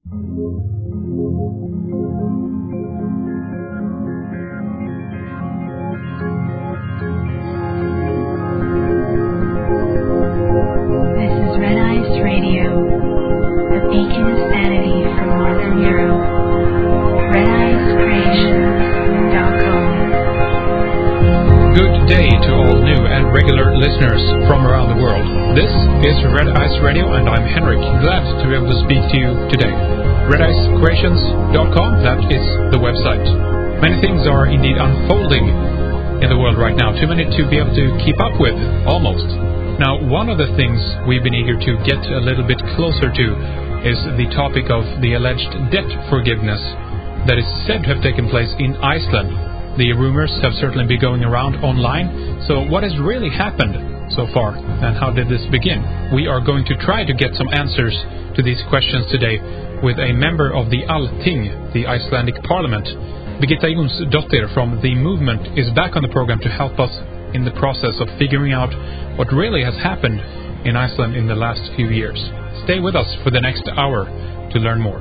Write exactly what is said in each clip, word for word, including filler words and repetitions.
Listeners from around the world. This is Red Ice Radio, and I'm Henrik. Glad to be able to speak to you today. red ice creations dot com, that is the website. Many things are indeed unfolding in the world right now, too many to be able to keep up with, almost. Now, one of the things we've been eager to get a little bit closer to is the topic of the alleged debt forgiveness that is said to have taken place in Iceland. The rumors have certainly been going around online. So what has really happened so far, and how did this begin? We are going to try to get some answers to these questions today with a member of the Allting, the Icelandic Parliament. Birgitta Jonsdottir from The Movement is back on the program to help us in the process of figuring out what really has happened in Iceland in the last few years. Stay with us for the next hour to learn more.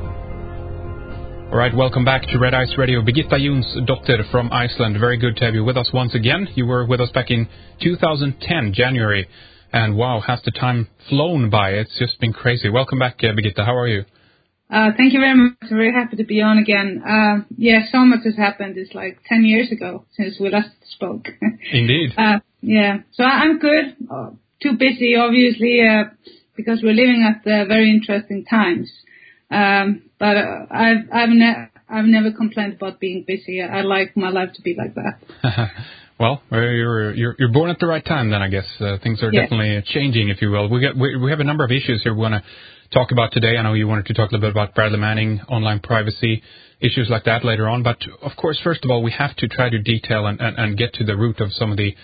All right, welcome back to Red Ice Radio. Birgitta Jonsdottir from Iceland. Very good to have you with us once again. You were with us back in two thousand ten, January. And wow, has the time flown by? It's just been crazy. Welcome back, uh, Birgitta. How are you? Uh, thank you very much. I'm very happy to be on again. Uh, yeah, so much has happened. It's like ten years ago since we last spoke. Indeed. uh, yeah, so I'm good. Uh, too busy, obviously, uh, because we're living at uh, very interesting times. Um, but uh, I've I've, ne- I've never complained about being busy. I like my life to be like that. Well, you're you're you're born at the right time then, I guess. Uh, things are yes. definitely changing, if you will. We got we, we have a number of issues here we want to talk about today. I know you wanted to talk a little bit about Bradley Manning, online privacy, issues like that later on. But of course, first of all, we have to try to detail and, and, and get to the root of some of the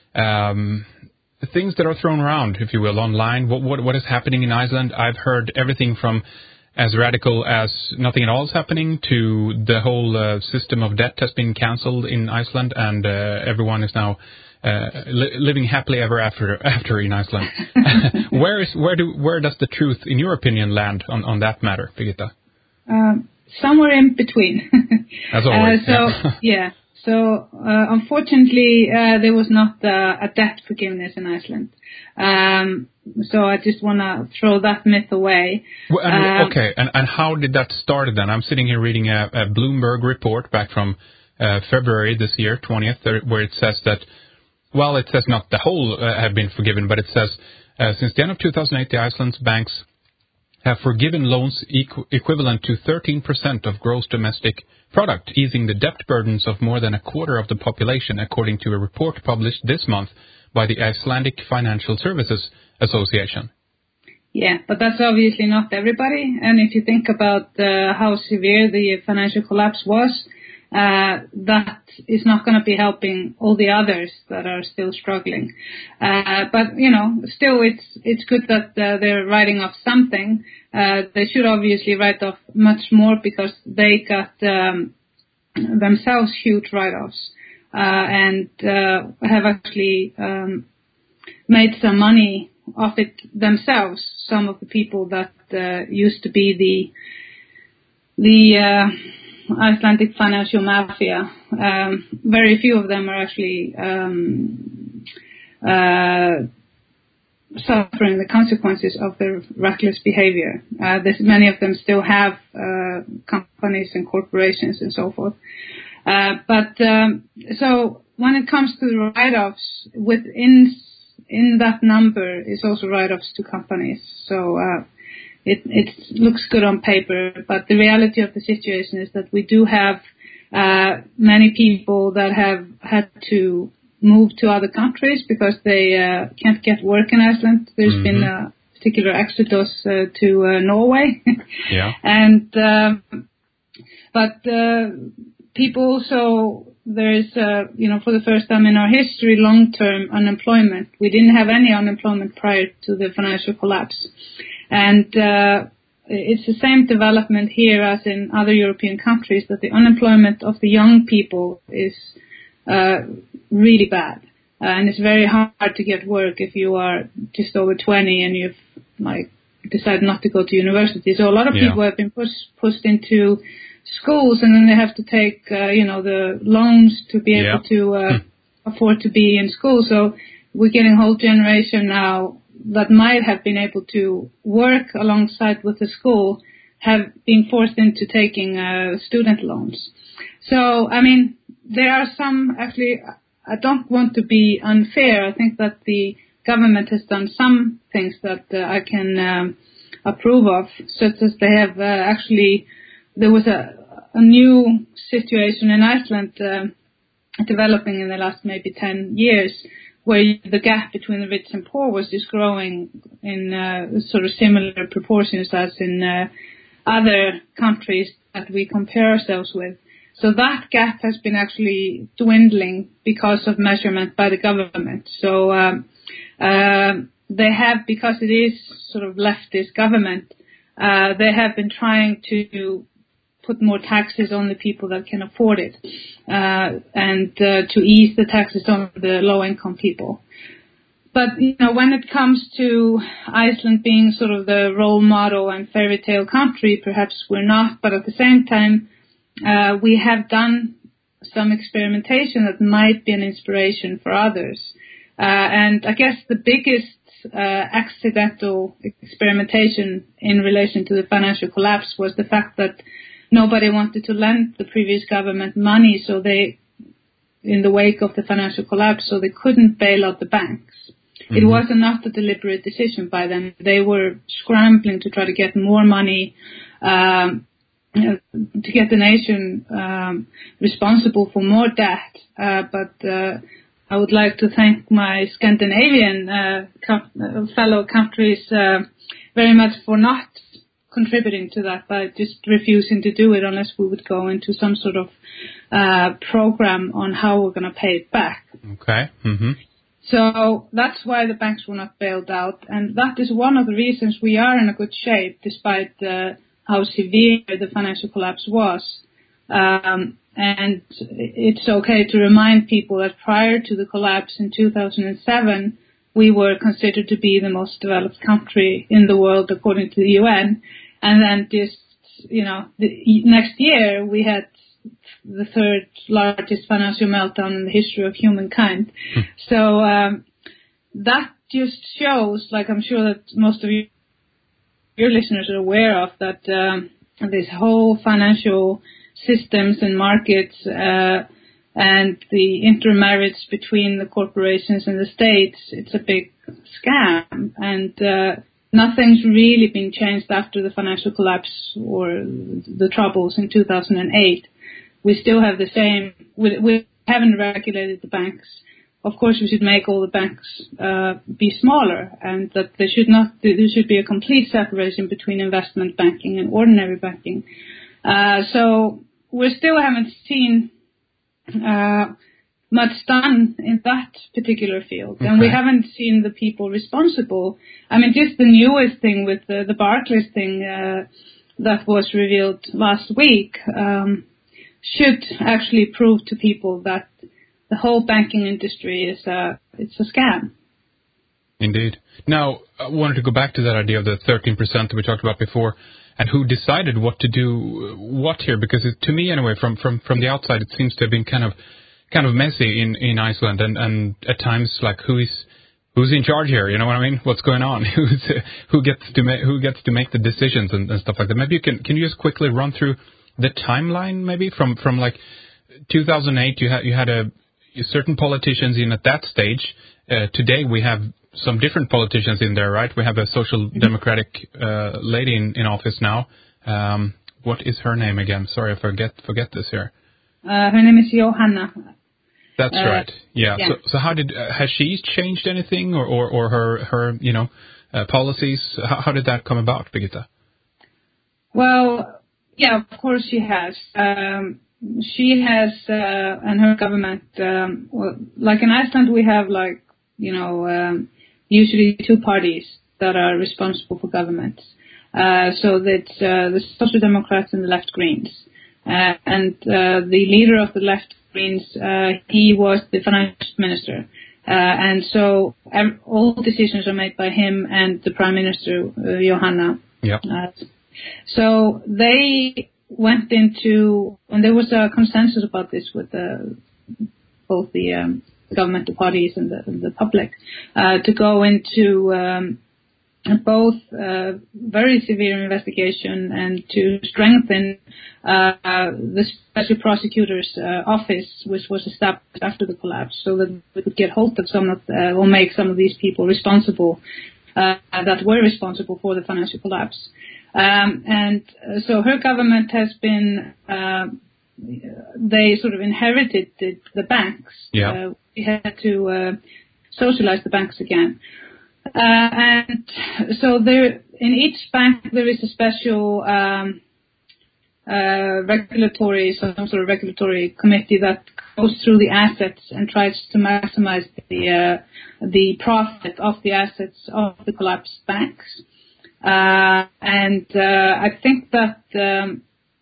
um, the things that are thrown around, if you will, online. What what what is happening in Iceland? I've heard everything from as radical as nothing at all is happening to the whole uh, system of debt has been cancelled in Iceland, and uh, everyone is now uh, li- living happily ever after after in Iceland. where is where do where does the truth, in your opinion, land on, on that matter, Birgitta? Um, somewhere in between. As always. Uh, so yeah. yeah. So uh, unfortunately, uh, there was not uh, a debt forgiveness in Iceland. Um, so I just want to throw that myth away. Well, and, um, okay, and, and how did that start then? I'm sitting here reading a, a Bloomberg report back from uh, February this year, twentieth, where it says that, well, it says not the whole uh, have been forgiven, but it says uh, since the end of two thousand eight, the Iceland's banks have forgiven loans equ- equivalent to thirteen percent of gross domestic product, easing the debt burdens of more than a quarter of the population, according to a report published this month by the Icelandic Financial Services Association. Yeah, but that's obviously not everybody. And if you think about uh, how severe the financial collapse was, uh, that is not going to be helping all the others that are still struggling. Uh, but, you know, still it's it's good that uh, they're writing off something. Uh, they should obviously write off much more because they got um, themselves huge write-offs uh, and uh, have actually um, made some money off it themselves. Some of the people that uh, used to be the the uh, Icelandic financial mafia, um, very few of them are actually um, uh, suffering the consequences of their reckless behavior. Uh, there's many of them still have uh, companies and corporations and so forth. Uh, but um, so when it comes to the write-offs, within in that number is also write-offs to companies. So uh, it, it looks good on paper, but the reality of the situation is that we do have uh, many people that have had to move to other countries because they uh, can't get work in Iceland. There's mm-hmm. been a particular exodus uh, to uh, Norway. yeah. And um, but uh, people also, there's, uh, you know, for the first time in our history, long-term unemployment. We didn't have any unemployment prior to the financial collapse. And uh, it's the same development here as in other European countries, that the unemployment of the young people is uh, really bad. Uh, and it's very hard to get work if you are just over twenty and you've like decide not to go to university. So a lot of Yeah. people have been pushed pushed into schools, and then they have to take, uh, you know, the loans to be able Yeah. to uh, Hmm. afford to be in school. So we're getting a whole generation now that might have been able to work alongside with the school have been forced into taking uh, student loans. So, I mean, there are some, actually, I don't want to be unfair. I think that the government has done some things that uh, I can um, approve of, such as they have uh, actually, there was a, a new situation in Iceland uh, developing in the last maybe ten years, where the gap between the rich and poor was just growing in uh, sort of similar proportions as in uh, other countries that we compare ourselves with. So that gap has been actually dwindling because of measurement by the government. So um, uh, they have, because it is sort of leftist government, uh, they have been trying to put more taxes on the people that can afford it, uh, and uh, to ease the taxes on the low-income people. But, you know, when it comes to Iceland being sort of the role model and fairy tale country, perhaps we're not, but at the same time, uh, we have done some experimentation that might be an inspiration for others. Uh, and I guess the biggest uh, accidental experimentation in relation to the financial collapse was the fact that nobody wanted to lend the previous government money, so they, in the wake of the financial collapse, so they couldn't bail out the banks. Mm-hmm. It was not a deliberate decision by them. They were scrambling to try to get more money, um, to get the nation um, responsible for more debt. Uh, but uh, I would like to thank my Scandinavian uh, co- fellow countries uh, very much for not contributing to that, by just refusing to do it unless we would go into some sort of uh, program on how we're going to pay it back. Okay. Mm-hmm. So that's why the banks were not bailed out, and that is one of the reasons we are in a good shape, despite uh, how severe the financial collapse was. Um, and it's okay to remind people that prior to the collapse in two thousand seven, we were considered to be the most developed country in the world according to the U N. And then just, you know, the next year we had the third largest financial meltdown in the history of humankind. Hmm. So um, that just shows, like I'm sure that most of you, your listeners are aware of, that um, this whole financial systems and markets uh, and the intermarriage between the corporations and the states, it's a big scam. And uh, nothing's really been changed after the financial collapse or the troubles in two thousand eight. We still have the same, we, we haven't regulated the banks. Of course, we should make all the banks uh, be smaller, and that there should not, there should be a complete separation between investment banking and ordinary banking. Uh, so we still haven't seen uh, much done in that particular field. Okay. And we haven't seen the people responsible. I mean, just the newest thing with the, the Barclays thing uh, that was revealed last week um, should actually prove to people that the whole banking industry is a, it's a scam. Indeed. Now, I wanted to go back to that idea of the thirteen percent that we talked about before, and who decided what to do what here, because it, to me anyway, from, from, from the outside, it seems to have been kind of kind of messy in, in Iceland, and, and at times like who is who's in charge here, you know what I mean? What's going on? Who's who gets to make who gets to make the decisions and, and stuff like that? Maybe you can can you just quickly run through the timeline, maybe from, from like two thousand eight, you had you had a certain politicians in at that stage. Uh, today we have some different politicians in there, right? We have a social democratic uh, lady in, in office now. Um, what is her name again? Sorry, I forget forget this here. Uh, her name is Johanna. That's uh, right. Yeah. yeah. So, so how did uh, has she changed anything, or, or, or her her you know uh, policies? How, how did that come about, Birgitta? Well, yeah, of course she has. Um, she has, uh, and her government. Um, well, like in Iceland, we have like you know um, usually two parties that are responsible for governments. Uh, so that's uh, the Social Democrats and the Left Greens. Uh, and uh, the leader of the Left Greens, uh, he was the finance minister. Uh, and so um, all decisions are made by him and the Prime Minister, uh, Johanna. Yeah. Uh, so they went into, and there was a consensus about this with the, both the um, governmental parties and the, and the public, uh, to go into um, both uh, very severe investigation and to strengthen uh, the special prosecutor's uh, office, which was established after the collapse, so that we could get hold of some of, uh, or make some of these people responsible uh, that were responsible for the financial collapse. Um, and uh, so her government has been, uh, they sort of inherited the, the banks. Yeah. Uh, we had to uh, socialize the banks again. Uh, and so there, in each bank there is a special um, uh, regulatory, some sort of regulatory committee that goes through the assets and tries to maximize the uh, the profit of the assets of the collapsed banks. Uh, and uh, I think that um,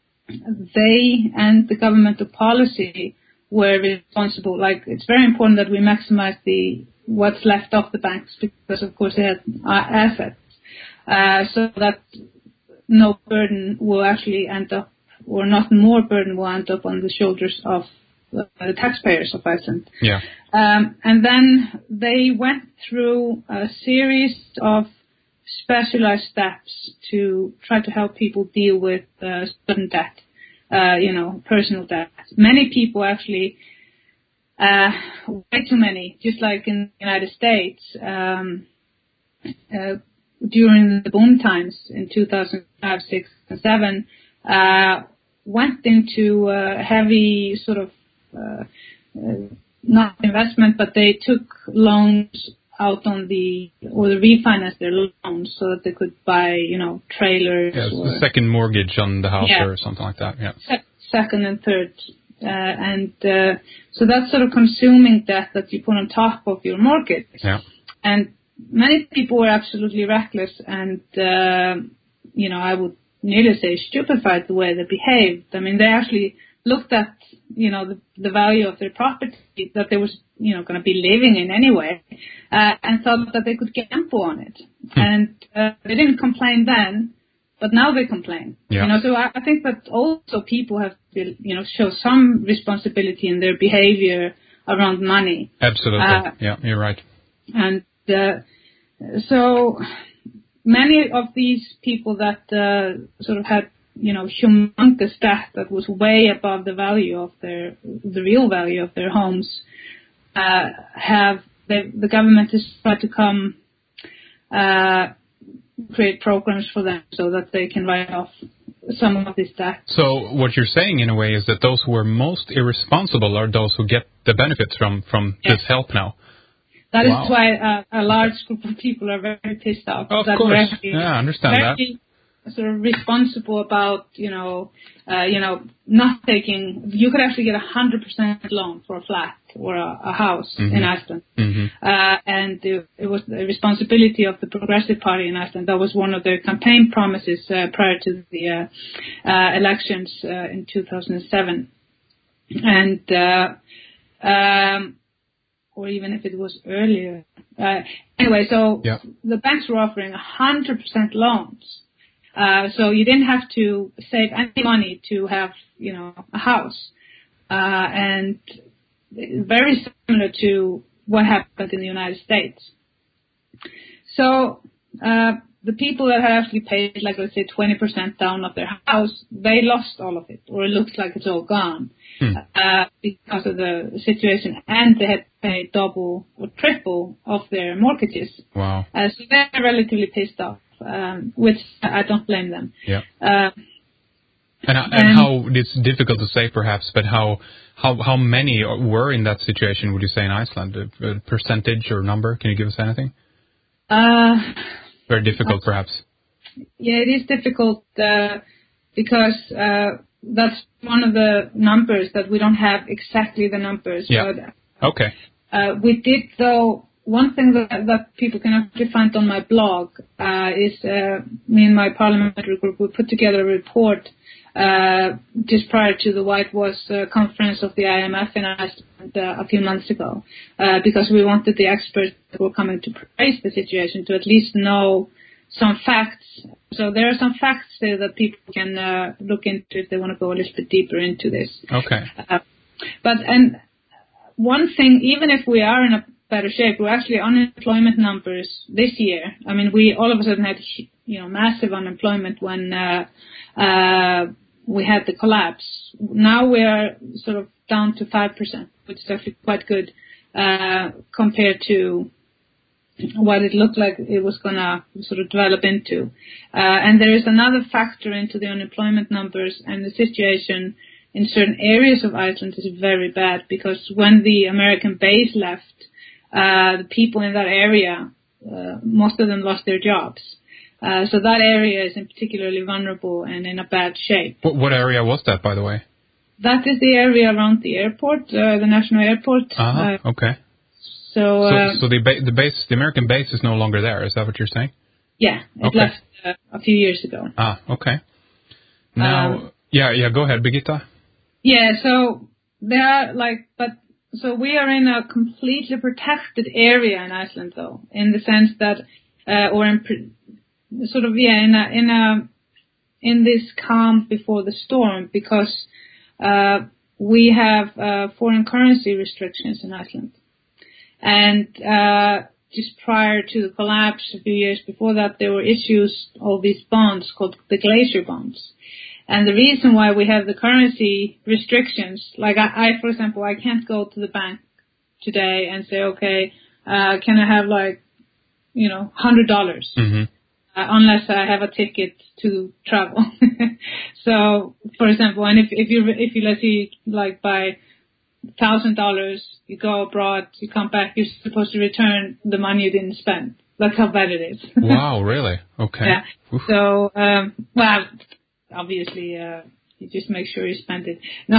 they and the governmental policy were responsible. Like, it's very important that we maximize the what's left of the banks, because of course they had uh, assets, uh, so that no burden will actually end up, or not more burden will end up on the shoulders of uh, the taxpayers of Iceland. Yeah. Um, and then they went through a series of specialized steps to try to help people deal with uh, student debt, uh, you know, personal debt. Many people actually, uh, way too many, just like in the United States, um, uh, during the boom times in two thousand five, six, and seven, uh, went into uh, heavy sort of, uh, uh, not investment, but they took loans out on the, or they refinanced their loans so that they could buy, you know, trailers. Yeah, or the second mortgage on the house, yeah, or something like that. Yeah. Se- second and third. Uh, and uh, so that's sort of consuming debt that you put on top of your mortgage. Yeah. And many people were absolutely reckless and, uh, you know, I would nearly say stupefied the way they behaved. I mean, they actually looked at, you know, the, the value of their property that they was, you know, going to be living in anyway, uh, and thought that they could gamble on it. Hmm. And uh, they didn't complain then, but now they complain. Yeah. You know, so I, I think that also people have to, you know, show some responsibility in their behavior around money. Absolutely. Uh, yeah, you're right. And uh, so many of these people that uh, sort of had, you know, humongous debt that was way above the value of their, the real value of their homes, uh, have, they, the government has tried to come, uh, create programs for them so that they can write off some of this debt. So what you're saying in a way is that those who are most irresponsible are those who get the benefits from, from yes. this help now. That wow. is why uh, a large group of people are very pissed off. Of that course. Actually, yeah, I understand very, that. Sort of responsible about, you know, uh, you know, not taking. You could actually get a hundred percent loan for a flat or a, a house mm-hmm. in Iceland, mm-hmm. uh, and it, it was the responsibility of the Progressive Party in Iceland. That was one of their campaign promises uh, prior to the uh, uh, elections uh, in two thousand seven, and uh, um, or even if it was earlier. Uh, anyway, so yeah. the banks were offering a hundred percent loans. Uh, so you didn't have to save any money to have, you know, a house. Uh, and very similar to what happened in the United States. So, uh, the people that had actually paid, like, let's say twenty percent down of their house, they lost all of it, or it looks like it's all gone, hmm. uh, because of the situation, and they had paid double or triple of their mortgages. Wow. Uh, so they're relatively pissed off. Um, which I don't blame them. Yeah. Uh, and, and, and how, it's difficult to say perhaps, but how how how many were in that situation, would you say, in Iceland? A, a percentage or number? Can you give us anything? Uh, Very difficult, uh, perhaps. Yeah, it is difficult uh, because uh, that's one of the numbers that we don't have exactly the numbers. Yeah. But, okay. Uh, we did, though. One thing that, that people can actually find on my blog uh, is uh, me and my parliamentary group, we put together a report uh, just prior to the Whitewash uh, conference of the I M F in Iceland uh, a few months ago, uh, because we wanted the experts that were coming to praise the situation to at least know some facts. So there are some facts there that people can uh, look into if they want to go a little bit deeper into this. Okay. Uh, but and one thing, even if we are in a better shape, we're actually unemployment numbers this year. I mean, we all of a sudden had, you know, massive unemployment when uh, uh, we had the collapse. Now we are sort of down to five percent, which is actually quite good uh, compared to what it looked like it was going to sort of develop into. Uh, and there is another factor into the unemployment numbers, and the situation in certain areas of Iceland is very bad, because when the American base left, uh, the people in that area, uh, most of them lost their jobs. Uh, so that area is in particularly vulnerable and in a bad shape. What, what area was that, by the way? That is the area around the airport, uh, the national airport. Uh-huh, uh, okay. So, So, uh, so the ba- the base, the American base is no longer there. Is that what you're saying? yeah, it Okay. left uh, a few years ago. Ah, okay. Now, Um, yeah, yeah. Go ahead, Birgitta. Yeah, so there are like, but so we are in a completely protected area in Iceland, though, in the sense that, uh, or in pre- sort of yeah, in a in a in this calm before the storm, because uh, we have uh, foreign currency restrictions in Iceland. And uh, just prior to the collapse, a few years before that, there were issues of these bonds called the glacier bonds. And the reason why we have the currency restrictions, like I, I for example, I can't go to the bank today and say, okay, uh, can I have like, you know, one hundred dollars, Mm-hmm. uh, unless I have a ticket to travel. So, for example, and if, if you, if you let's say, like buy one thousand dollars, you go abroad, you come back, you're supposed to return the money you didn't spend. That's how bad it is. Wow, really? Okay. Yeah. Oof. So, um, well, obviously, uh, you just make sure you spend it. No,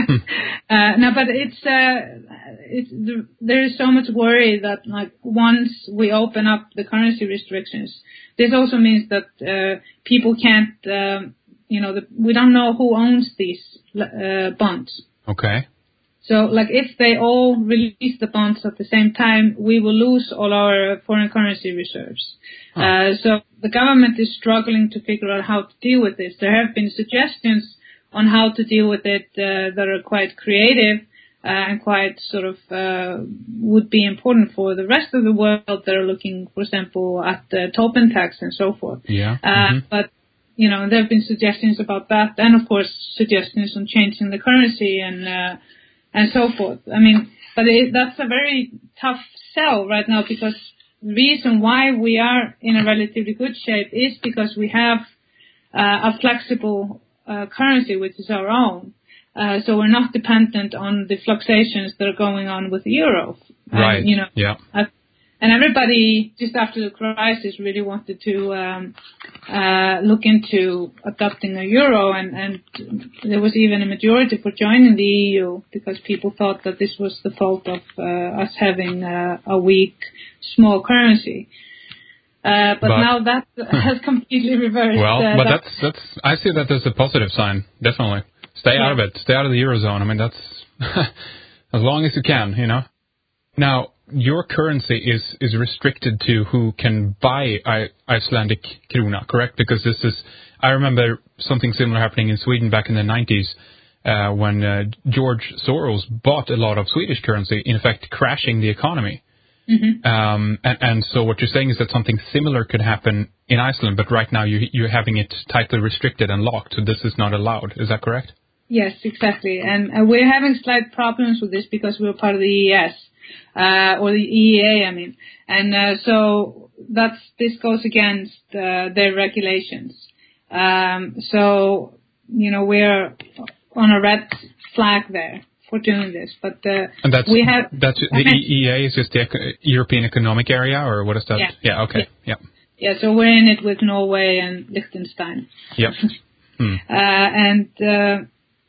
uh, no, but it's, uh, it's, there is so much worry that like once we open up the currency restrictions, this also means that, uh, people can't, um, you know, the, we don't know who owns these, uh, bonds. Okay. So, like, if they all release the bonds at the same time, we will lose all our foreign currency reserves. Huh. Uh, so the government is struggling to figure out how to deal with this. There have been suggestions on how to deal with it uh, that are quite creative uh, and quite sort of uh, would be important for the rest of the world that are looking, for example, at the Tobin tax and so forth. Yeah. Uh, Mm-hmm. But you know, there have been suggestions about that, and of course, suggestions on changing the currency and uh, and so forth. I mean, but it, that's a very tough sell right now, because the reason why we are in a relatively good shape is because we have uh, a flexible uh, currency, which is our own. Uh, so we're not dependent on the fluctuations that are going on with the euro. Right. And, you know, Yeah. uh, and everybody just after the crisis really wanted to um, uh, look into adopting a euro, and, and there was even a majority for joining the E U because people thought that this was the fault of uh, us having uh, a weak, small currency. Uh, but, But- now that has completely reversed. Well, uh, but that- that's that's. I see that as a positive sign. Definitely, stay out of Yeah. it. Stay out of the eurozone. I mean, that's as long as you can. You know. Now, your currency is is restricted to who can buy I, Icelandic krona, correct? Because this is. I remember something similar happening in Sweden back in the nineties. Uh, when uh, George Soros bought a lot of Swedish currency, in effect crashing the economy. Mhm. Um, and, and so what you're saying is that something similar could happen in Iceland, but right now you, you're having it tightly restricted and locked, so this is not allowed. Is that correct? Yes, exactly. And uh, we're having slight problems with this because we're part of the E E S, uh, or the E E A, I mean. And uh, so that's this goes against uh, their regulations. Um, so, you know, we're on a red flag there for doing this. But uh, And that's, we have... that's the E E A is just the Eco- European Economic Area, or what is that? Yeah. Yeah, okay. Yeah. Yeah, so we're in it with Norway and Liechtenstein. Yep. Hmm. Uh, and uh,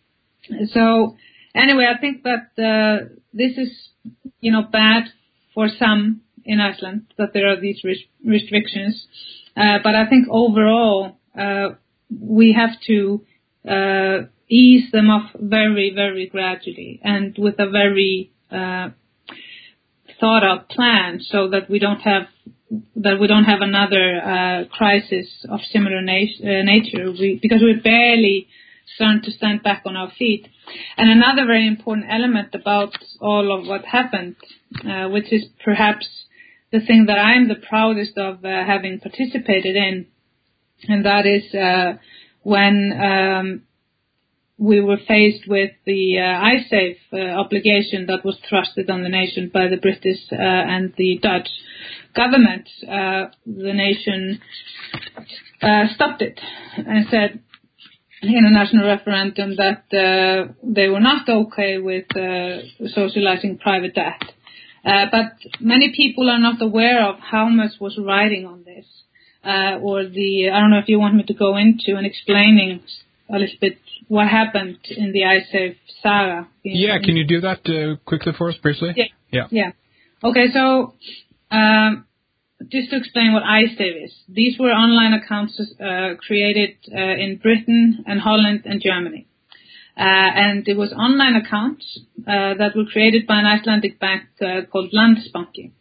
so, anyway, I think that uh, this is, you know, bad for some in Iceland, that there are these res- restrictions. Uh, but I think overall, uh, we have to uh, ease them off very, very gradually and with a very uh, thought out plan, so that we don't have that we don't have another uh, crisis of similar nat- uh, nature. We, because we're barely starting to stand back on our feet. And another very important element about all of what happened, uh, which is perhaps the thing that I'm the proudest of uh, having participated in, and that is uh, when um, we were faced with the uh, iSafe uh, obligation that was thrusted on the nation by the British uh, and the Dutch government. Uh, the nation uh, stopped it and said in a national referendum that uh, they were not okay with uh, socializing private debt. Uh, but many people are not aware of how much was riding on this, uh, or the, I don't know if you want me to go into and explaining a little bit what happened in the iSafe saga. In, yeah, can you do that uh, quickly for us, briefly? Yeah. Yeah. Yeah. Okay, so um, just to explain what iSafe is. These were online accounts uh, created uh, in Britain and Holland and Germany. Uh, and it was online accounts uh, that were created by an Icelandic bank uh, called Landsbanki.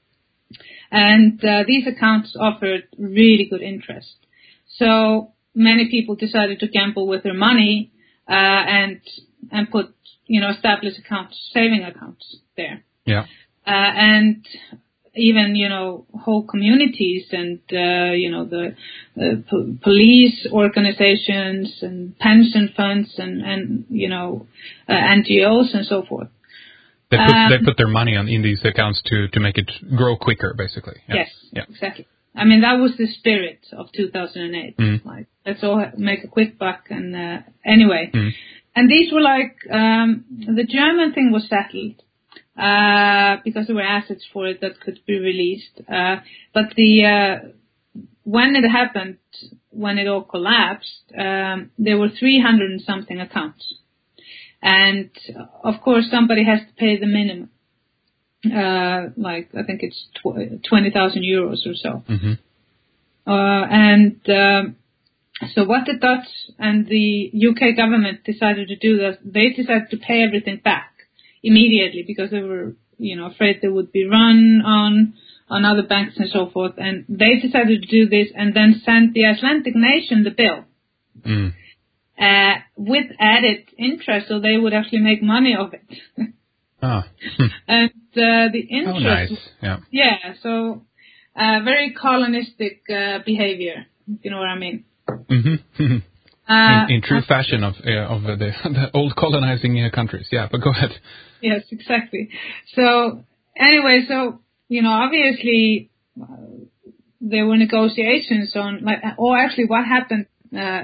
And uh, these accounts offered really good interest. So many people decided to gamble with their money uh, and and put, you know, established accounts, saving accounts there. Yeah. Uh, and even, you know, whole communities and, uh, you know, the uh, po- police organizations and pension funds and, and you know, uh, N G Os and so forth. They put, um, they put their money on in these accounts to, to make it grow quicker, basically. Yeah. Yes, yeah. exactly. I mean, that was the spirit of two thousand eight. Mm. Like, let's all make a quick buck. And uh, anyway, Mm. and these were like, um, the German thing was settled. Uh, because there were assets for it that could be released. Uh, but the, uh, when it happened, when it all collapsed, um, there were three hundred and something accounts. And of course somebody has to pay the minimum. Uh, like, I think it's tw- twenty thousand euros or so. Mm-hmm. Uh, and, um, so what the Dutch and the U K government decided to do was they decided to pay everything back immediately, because they were, you know, afraid they would be run on on other banks and so forth. And they decided to do this and then sent the Icelandic nation the bill Mm. uh, with added interest, so they would actually make money of it. Ah. And uh, the interest, Oh, nice. Yeah. yeah, so uh, very colonistic uh, behavior, if you know what I mean. Mm-hmm. Uh, in, in true fashion of uh, of uh, the, the old colonizing uh, countries. Yeah, but go ahead. Yes, exactly. So anyway, so, you know, obviously uh, there were negotiations on, like, or actually what happened uh,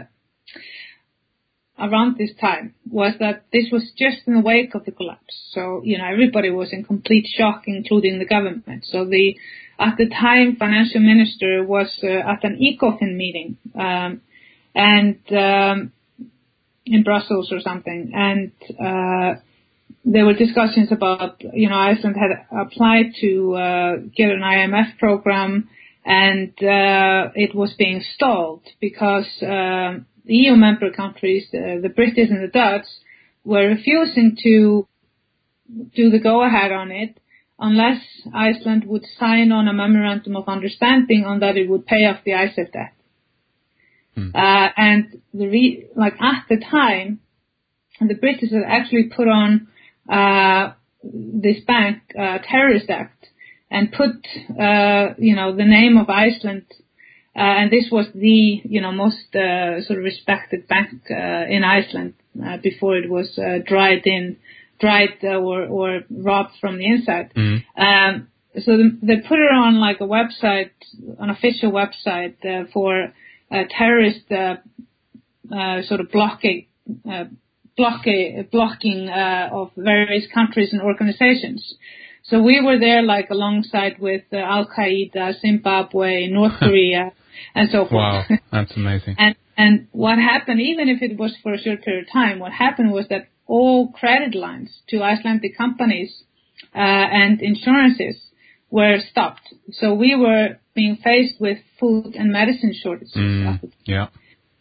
around this time was that this was just in the wake of the collapse. So, you know, everybody was in complete shock, including the government. So the, at the time, financial minister was uh, at an ECOFIN meeting, um, and um, in Brussels or something, and uh, there were discussions about, you know, Iceland had applied to uh, get an I M F program, and uh, it was being stalled because uh, the E U member countries, uh, the British and the Dutch, were refusing to do the go-ahead on it unless Iceland would sign on a memorandum of understanding on that it would pay off the iSafe debt. Hmm. Uh, and the re- like at the time, the British had actually put on uh, this bank uh, terrorist act and put, uh, you know, the name of Iceland, uh, and this was the, you know, most uh, sort of respected bank uh, in Iceland uh, before it was uh, dried in, dried uh, or, or robbed from the inside. Mm-hmm. Um, so the, they put it on like a website, an official website uh, for uh, terrorist uh, uh, sort of blocking. Uh, Blocking, blocking uh, of various countries and organizations. So we were there like alongside with uh, Al-Qaeda, Zimbabwe, North Korea, and so forth. Wow, that's amazing. and and what happened, even if it was for a short period of time, what happened was that all credit lines to Icelandic companies uh, and insurances were stopped. So we were being faced with food and medicine shortages. Mm, yeah.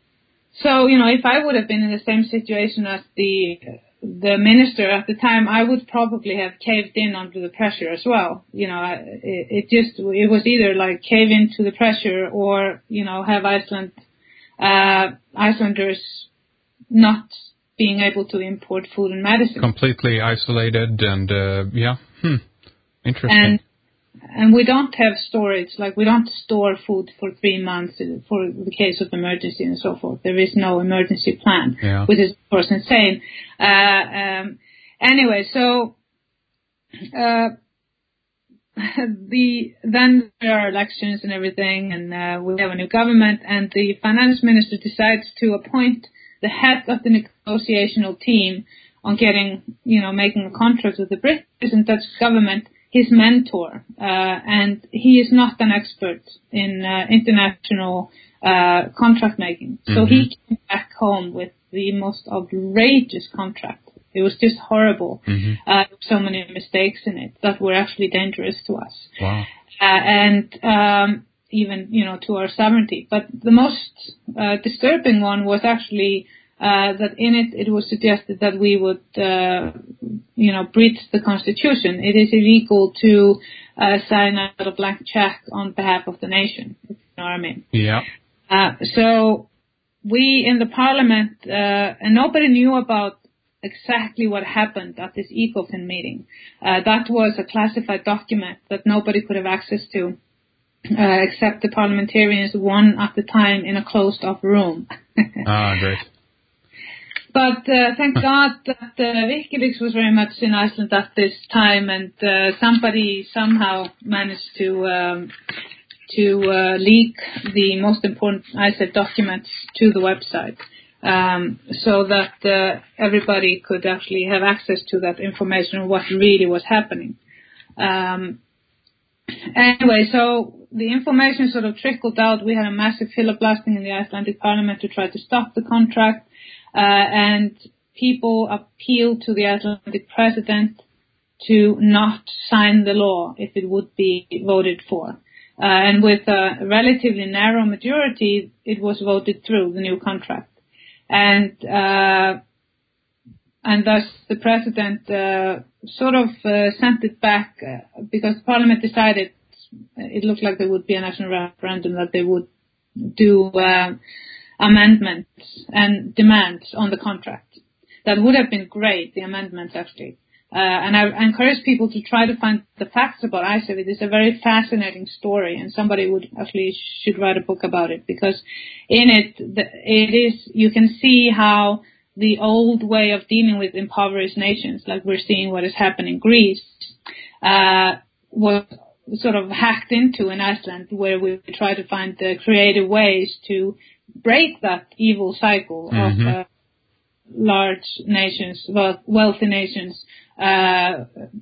so, you know, if I would have been in the same situation as the the minister at the time, I would probably have caved in under the pressure as well. You know, it, it just, it was either like cave into the pressure or, you know, have Iceland, uh, Icelanders not being able to import food and medicine. Completely isolated and, uh, yeah, hmm, interesting. And, and we don't have storage, like we don't store food for three months for the case of emergency and so forth. There is no emergency plan, yeah. which is of course insane. Uh, um, anyway, so, uh, the, then there are elections and everything, and, uh, we have a new government, and the finance minister decides to appoint the head of the negotiational team on getting, you know, making a contract with the British and Dutch government, his mentor, uh, and he is not an expert in uh, international uh, contract making. Mm-hmm. So he came back home with the most outrageous contract. It was just horrible. Mm-hmm. Uh, so many mistakes in it that were actually dangerous to us. Wow. Uh, and um, even, you know, to our sovereignty. But the most uh, disturbing one was actually Uh, that in it, it was suggested that we would, uh, you know, breach the Constitution. It is illegal to uh, sign out a blank check on behalf of the nation, if you know what I mean. Yeah. Uh, so we in the Parliament, uh, and nobody knew about exactly what happened at this ECOFIN meeting. Uh, that was a classified document that nobody could have access to, uh, except the parliamentarians, one at the time, in a closed-off room. Ah, great. But uh, thank God that uh, WikiLeaks was very much in Iceland at this time, and uh, somebody somehow managed to um, to uh, leak the most important I S A F documents to the website, um, so that uh, everybody could actually have access to that information of what really was happening. Um, anyway, so the information sort of trickled out. We had a massive filibustering in the Icelandic Parliament to try to stop the contract. Uh, and people appealed to the Icelandic president to not sign the law if it would be voted for. Uh, and with a relatively narrow majority, it was voted through, the new contract. And, uh, and thus the president, uh, sort of, uh, sent it back, uh, because the parliament decided it looked like there would be a national referendum, that they would do, uh, amendments and demands on the contract. That would have been great, the amendments actually. Uh, and I encourage people to try to find the facts about I S A F. It is a very fascinating story, and somebody would actually should write a book about it, because in it, the, it is, you can see how the old way of dealing with impoverished nations, like we're seeing what is happening in Greece, uh, was sort of hacked into in Iceland, where we try to find the creative ways to break that evil cycle mm-hmm. of uh, large nations, well, wealthy nations, uh,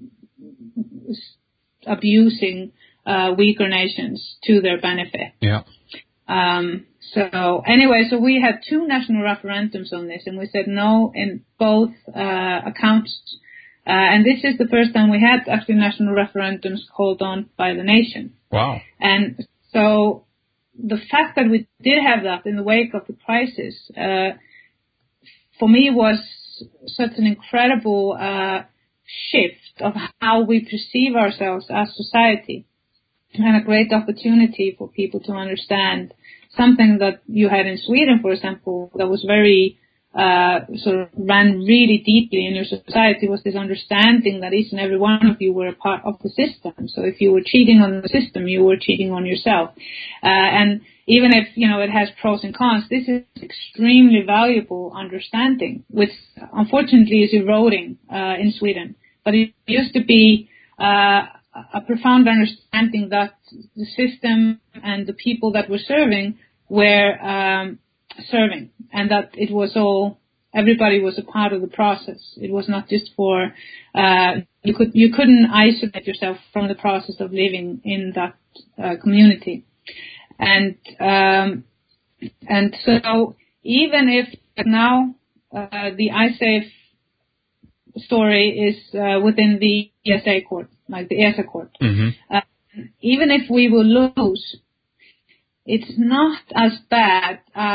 abusing uh, weaker nations to their benefit. Yeah. Um, so anyway, so we had two national referendums on this, and we said no in both uh, accounts. Uh, and this is the first time we had actually national referendums called on by the nation. Wow. And so the fact that we did have that in the wake of the crisis, uh, for me was such an incredible uh, shift of how we perceive ourselves as society, and a great opportunity for people to understand something that you had in Sweden, for example, that was very uh, sort of ran really deeply in your society, was this understanding that each and every one of you were a part of the system. So if you were cheating on the system, you were cheating on yourself. Uh, and even if, you know, it has pros and cons, this is extremely valuable understanding, which unfortunately is eroding uh, in Sweden. But it used to be uh, a profound understanding that the system and the people that were serving were um, serving, and that it was all, everybody was a part of the process. It was not just for, uh, you could, you couldn't isolate yourself from the process of living in that uh, community. And, um, and so even if now, uh, the I S A F story is, uh, within the E S A court, like the E S A court, mm-hmm. uh, even if we will lose, it's not as bad as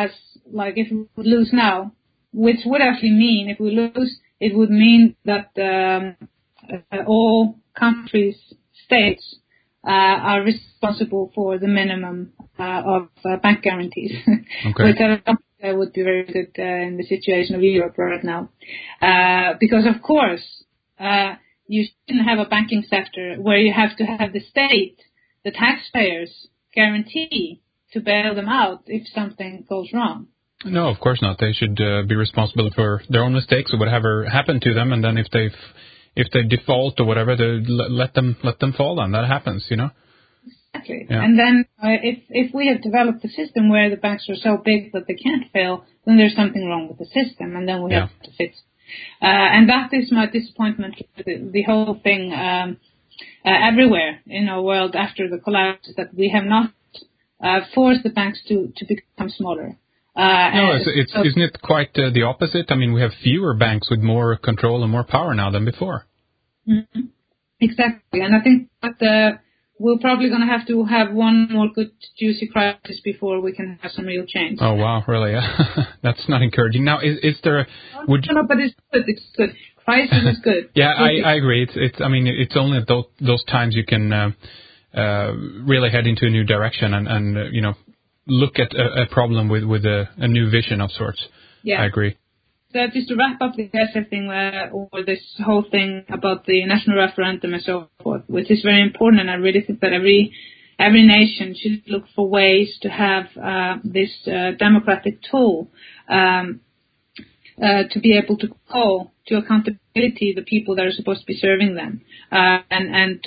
like if we would lose now, which would actually mean if we lose, it would mean that um, uh, all countries, states, uh, are responsible for the minimum uh, of uh, bank guarantees, okay. which I don't think uh, would be very good uh, in the situation of Europe right now. Uh, because of course, uh, you shouldn't have a banking sector where you have to have the state, the taxpayers, guarantee to bail them out if something goes wrong. No, of course not. They should uh, be responsible for their own mistakes or whatever happened to them, and then if they if they default or whatever, they let them let them fall. On that happens, you know. Exactly. Yeah. And then uh, if if we have developed a system where the banks are so big that they can't fail, then there's something wrong with the system, and then we yeah. have to fix. Uh, and that is my disappointment with the, the whole thing um, uh, everywhere in our world after the collapse, that we have not uh, forced the banks to, to become smaller. Uh, no, it's, it's, so, isn't it quite uh, the opposite? I mean, we have fewer banks with more control and more power now than before. Mm-hmm. Exactly, and I think that uh, we're probably going to have to have one more good, juicy crisis before we can have some real change. Oh, wow, really? That's not encouraging. Now, is, is there... No, would no, no, but it's good. It's good. Crisis is good. yeah, I, I agree. It's, it's. I mean, it's only at those, those times you can uh, uh, really head into a new direction and, and uh, you know, look at a, a problem with, with a, a new vision of sorts. Yeah. I agree. So just to wrap up the E S F thing, uh, or this whole thing about the national referendum and so forth, which is very important, and I really think that every every nation should look for ways to have uh, this uh, democratic tool um, uh, to be able to call to accountability the people that are supposed to be serving them, uh, and and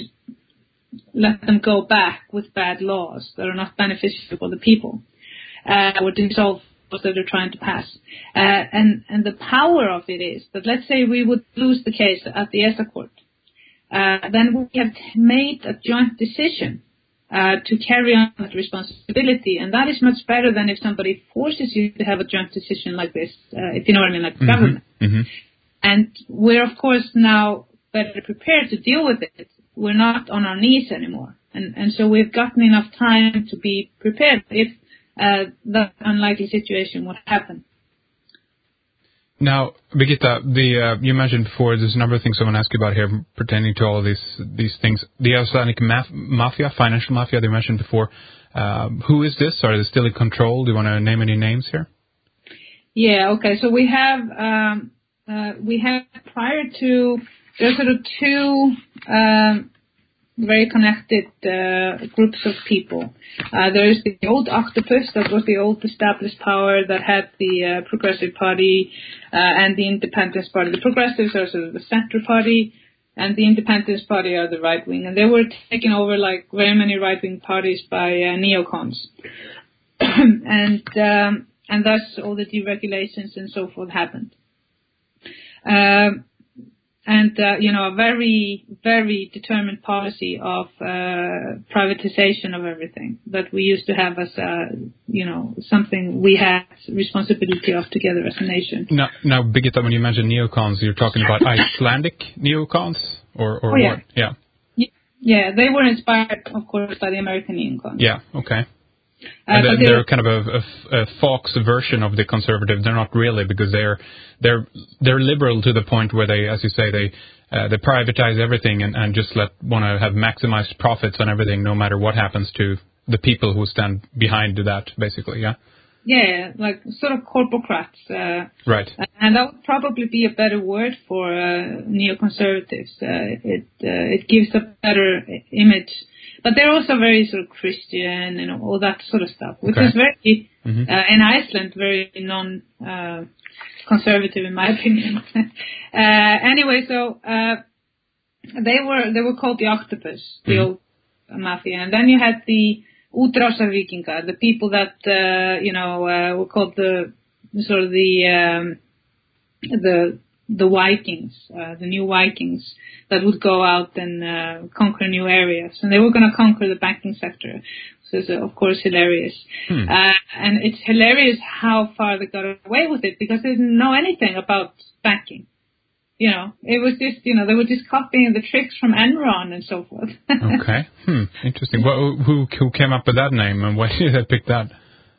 let them go back with bad laws that are not beneficial for the people, uh, or dissolve laws that they're trying to pass. Uh, and, and the power of it is that, let's say we would lose the case at the E S A court, uh, then we have made a joint decision uh, to carry on that responsibility, and that is much better than if somebody forces you to have a joint decision like this, uh, if you know what I mean, like mm-hmm. government. Mm-hmm. And we're, of course, now better prepared to deal with it. We're not on our knees anymore. And, and so we've gotten enough time to be prepared if uh, that unlikely situation would happen. Now, Birgitta, the uh, you mentioned before, there's a number of things I want to ask you about here pertaining to all of these these things. The Icelandic maf- mafia, financial mafia, they mentioned before. Uh, who is this? Are they still in control? Do you want to name any names here? Yeah, okay. So we have um, uh, we have prior to there's sort of two um, very connected uh, groups of people. Uh, there is the old octopus, that was the old established power that had the uh, Progressive Party uh, and the Independence Party. The Progressives are sort of the center party, and the Independence Party are the right wing. And they were taken over, like very many right wing parties, by uh, neocons. and um, and thus all the deregulations and so forth happened. Um, And, uh, you know, a very, very determined policy of uh, privatization of everything that we used to have as, a, you know, something we had responsibility of together as a nation. Now, now Birgitta, when you mentioned neocons, you're talking about Icelandic neocons? Or, or oh, yeah. what? Yeah. Yeah, they were inspired, of course, by the American neocons. Yeah, okay. Uh, and then they they're kind of a, a, a Fox version of the conservative. They're not really, because they're they're they're liberal to the point where they, as you say, they uh, they privatize everything and, and just let want to have maximized profits on everything, no matter what happens to the people who stand behind that, basically. Yeah. Yeah, like sort of corporocrats. Uh, right. And that would probably be a better word for uh, neoconservatives. Uh, it uh, it gives a better image. But they're also very sort of Christian and all that sort of stuff, which okay. is very, mm-hmm. uh, in Iceland, very non-conservative uh, in my opinion. uh, anyway, so uh, they were they were called the octopus, the mm-hmm. old mafia, and then you had the Útrásarvíkingar, the people that uh, you know uh, were called the sort of the um, the the Vikings, uh, the new Vikings that would go out and uh, conquer new areas. And they were going to conquer the banking sector. So it's, uh, of course, hilarious. Hmm. Uh, and it's hilarious how far they got away with it, because they didn't know anything about banking. You know, it was just, you know, they were just copying the tricks from Enron and so forth. Okay. Hmm. Interesting. Well, who, who came up with that name, and why did they pick that?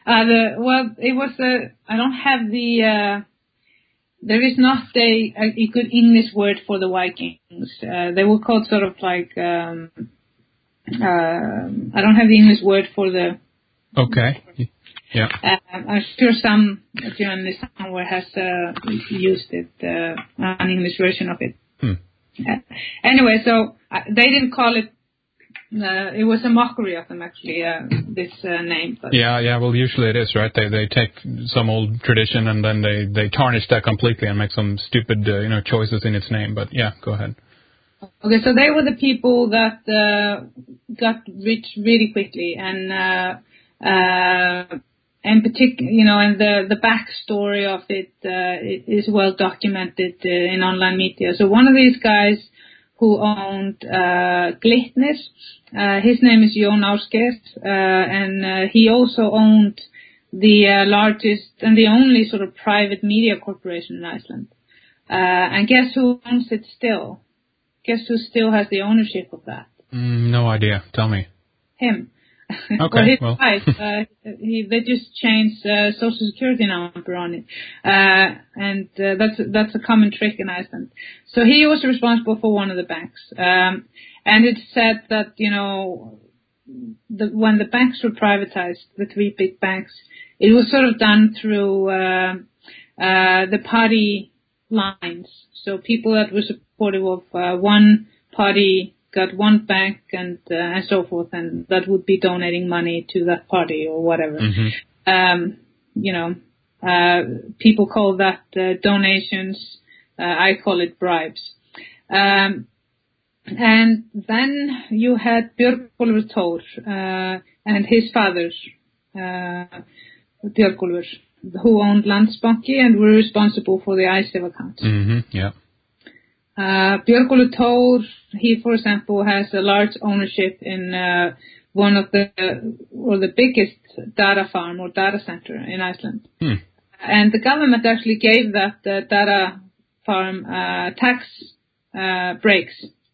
Uh, the, well, it was a, I don't have the, uh, there is not a, a good English word for the Vikings. Uh, they were called sort of like, um, uh, I don't have the English word for the. Okay. Yeah. Uh, I'm sure some journalist somewhere has uh, used it, uh, an English version of it. Hmm. Uh, anyway, so uh, they didn't call it. Uh, it was a mockery of them, actually, uh, this uh, name. But yeah, yeah. Well, usually it is, right? They they take some old tradition and then they, they tarnish that completely and make some stupid, uh, you know, choices in its name. But yeah, go ahead. Okay, so they were the people that uh, got rich really quickly, and uh, uh, in particular, you know, and the the backstory of it, uh, it is well documented uh, in online media. So one of these guys who owned uh, Glitnis. Uh, his name is Jón Ásgeir, uh, and uh, he also owned the uh, largest and the only sort of private media corporation in Iceland. Uh, and guess who owns it still? Guess who still has the ownership of that? Mm, no idea. Tell me. Him. Okay. Or his well. wife. uh, he, they just changed uh, social security number on it, uh, and uh, that's that's a common trick in Iceland. So he was responsible for one of the banks, um, and it said that you know the, when the banks were privatized, the three big banks, it was sort of done through uh, uh, the party lines. So people that were supportive of uh, one party got one bank and uh, and so forth, and that would be donating money to that party or whatever. Mm-hmm. Um, you know, uh, people call that uh, donations. Uh, I call it bribes. Um, and then you had Björgólfur Thor uh, and his father, uh, Björgólfur, who owned Landsbanki and were responsible for the ISAVE accounts. Mm-hmm. Yeah. Uh, Björgólfur Thor, he, for example, has a large ownership in uh, one of the, or the biggest data farm or data center in Iceland. Hmm. And the government actually gave that uh, data farm uh, tax uh, breaks,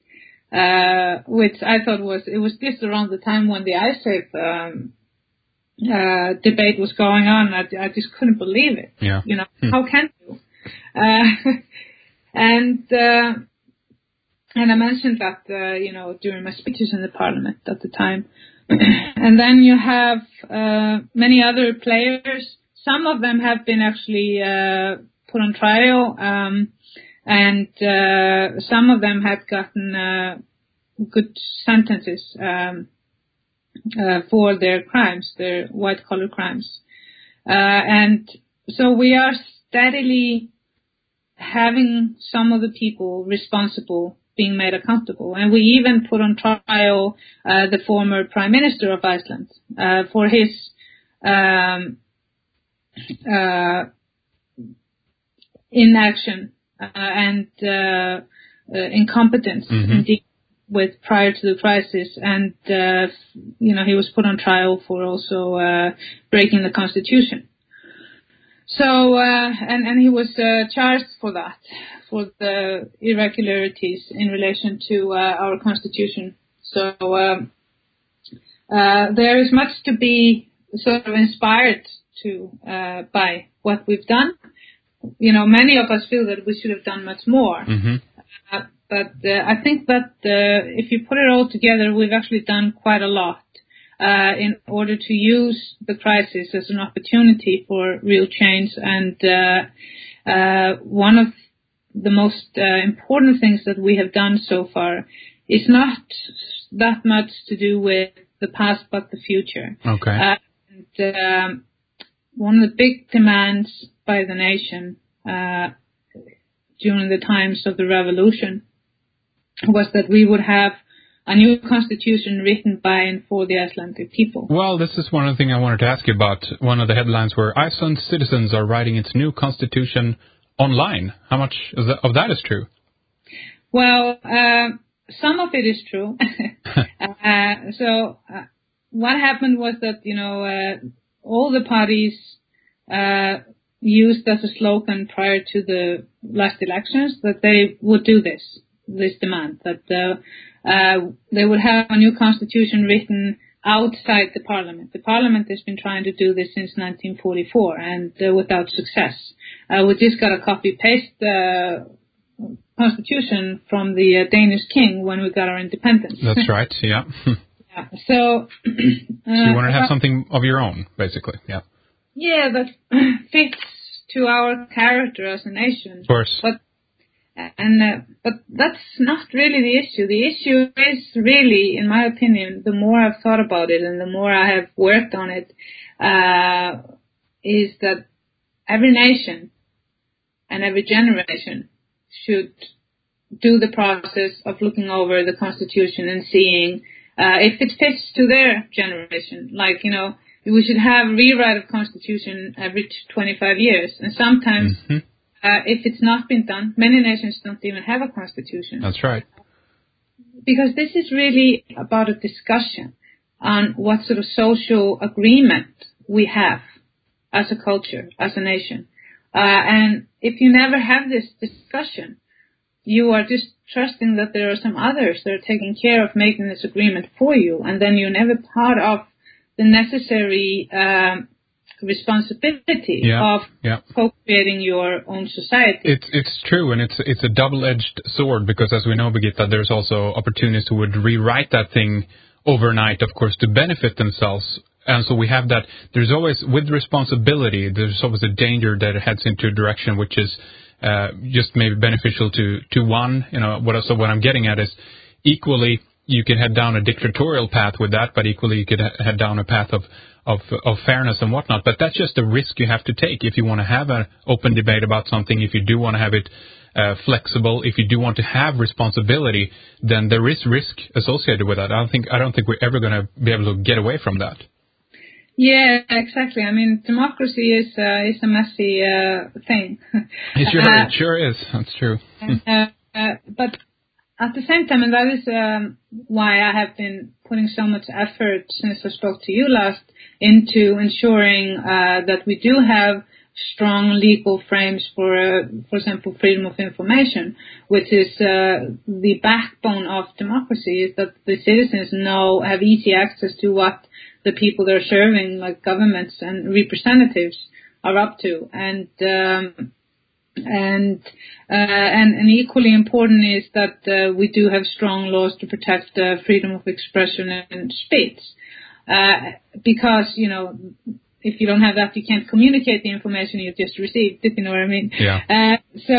uh, which I thought was, it was just around the time when the ISAVE um, uh, debate was going on. I, I just couldn't believe it. Yeah. You know, Hmm. how can you? Uh, And uh, and I mentioned that uh, you know during my speeches in the parliament at the time. And then you have uh, many other players. Some of them have been actually uh, put on trial, um, and uh, some of them have gotten uh, good sentences um, uh, for their crimes, their white-collar crimes. Uh, and so we are steadily having some of the people responsible being made accountable. And we even put on trial uh, the former Prime Minister of Iceland uh, for his um, uh, inaction uh, and uh, uh, incompetence Mm-hmm. in dealing with prior to the crisis. And, uh, you know, he was put on trial for also uh, breaking the Constitution. So, uh, and, and he was uh, charged for that, for the irregularities in relation to uh, our Constitution. So, um, uh, there is much to be sort of inspired to uh, by what we've done. You know, many of us feel that we should have done much more. Mm-hmm. Uh, but uh, I think that uh, if you put it all together, we've actually done quite a lot. Uh, in order to use the crisis as an opportunity for real change. And uh, uh, one of the most uh, important things that we have done so far is not that much to do with the past but the future. Okay. Uh, and, um, one of the big demands by the nation uh, during the times of the revolution was that we would have a new constitution written by and for the Icelandic people. Well, this is one of the things I wanted to ask you about. One of the headlines were Iceland's citizens are writing its new constitution online. How much of that, of that is true? Well, uh, some of it is true. uh, so uh, what happened was that, you know, uh, all the parties uh, used as a slogan prior to the last elections that they would do this, this demand, that uh, Uh, they would have a new constitution written outside the parliament. The parliament has been trying to do this since nineteen forty-four and uh, without success. Uh, we just got a copy-paste uh, constitution from the uh, Danish king when we got our independence. That's right, yeah. yeah. So, uh, so you want to have something of your own, basically, yeah. Yeah, that fits to our character as a nation. Of course. But And uh, but that's not really the issue. The issue is really, in my opinion, the more I've thought about it and the more I have worked on it, uh, is that every nation and every generation should do the process of looking over the Constitution and seeing uh, if it fits to their generation. Like, you know, we should have rewrite of Constitution every twenty-five years, and sometimes. Mm-hmm. Uh, if it's not been done, many nations don't even have a constitution. That's right. Because this is really about a discussion on what sort of social agreement we have as a culture, as a nation. Uh, and if you never have this discussion, you are just trusting that there are some others that are taking care of making this agreement for you, and then you're never part of the necessary um, responsibility yeah, of yeah. co-creating your own society. It's it's true, and it's it's a double-edged sword, because as we know, Birgitta, there's also opportunists who would rewrite that thing overnight, of course, to benefit themselves. And so we have that. There's always, with responsibility, there's always a danger that it heads into a direction which is uh, just maybe beneficial to to one. You know, what so what I'm getting at is equally you can head down a dictatorial path with that, but equally you could head down a path of Of, of fairness and whatnot. But that's just a risk you have to take if you want to have an open debate about something, if you do want to have it uh, flexible, if you do want to have responsibility, then there is risk associated with that. I don't think I don't think we're ever going to be able to get away from that. Yeah, exactly. I mean, democracy is uh, is a messy uh, thing. It sure, uh, it sure is. That's true. and, uh, uh, but at the same time, and that is um, why I have been putting so much effort since I spoke to you last into ensuring uh, that we do have strong legal frames for, uh, for example, freedom of information, which is uh, the backbone of democracy, is that the citizens know, have easy access to what the people they're serving, like governments and representatives, are up to. And um, And, uh, and and equally important is that uh, we do have strong laws to protect uh, freedom of expression and speech. Uh, because, you know, if you don't have that, you can't communicate the information you just received, if you know what I mean. Yeah. Uh, so,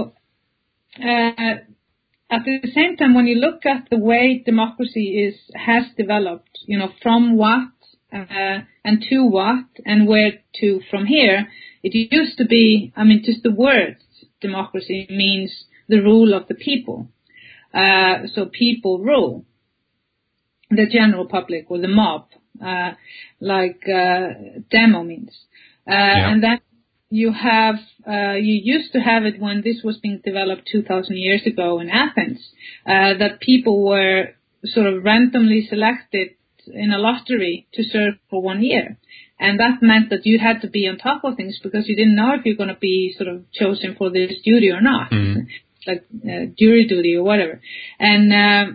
uh, at the same time, when you look at the way democracy is has developed, you know, from what uh, and to what and where to from here, it used to be, I mean, just the word democracy means the rule of the people. Uh, so people rule the general public or the mob, uh, like uh, demo means. Uh, yeah. And then you have, uh, you used to have it when this was being developed two thousand years ago in Athens, uh, that people were sort of randomly selected in a lottery to serve for one year. And that meant that you had to be on top of things because you didn't know if you're going to be sort of chosen for this duty or not, mm. like uh, jury duty or whatever. And um,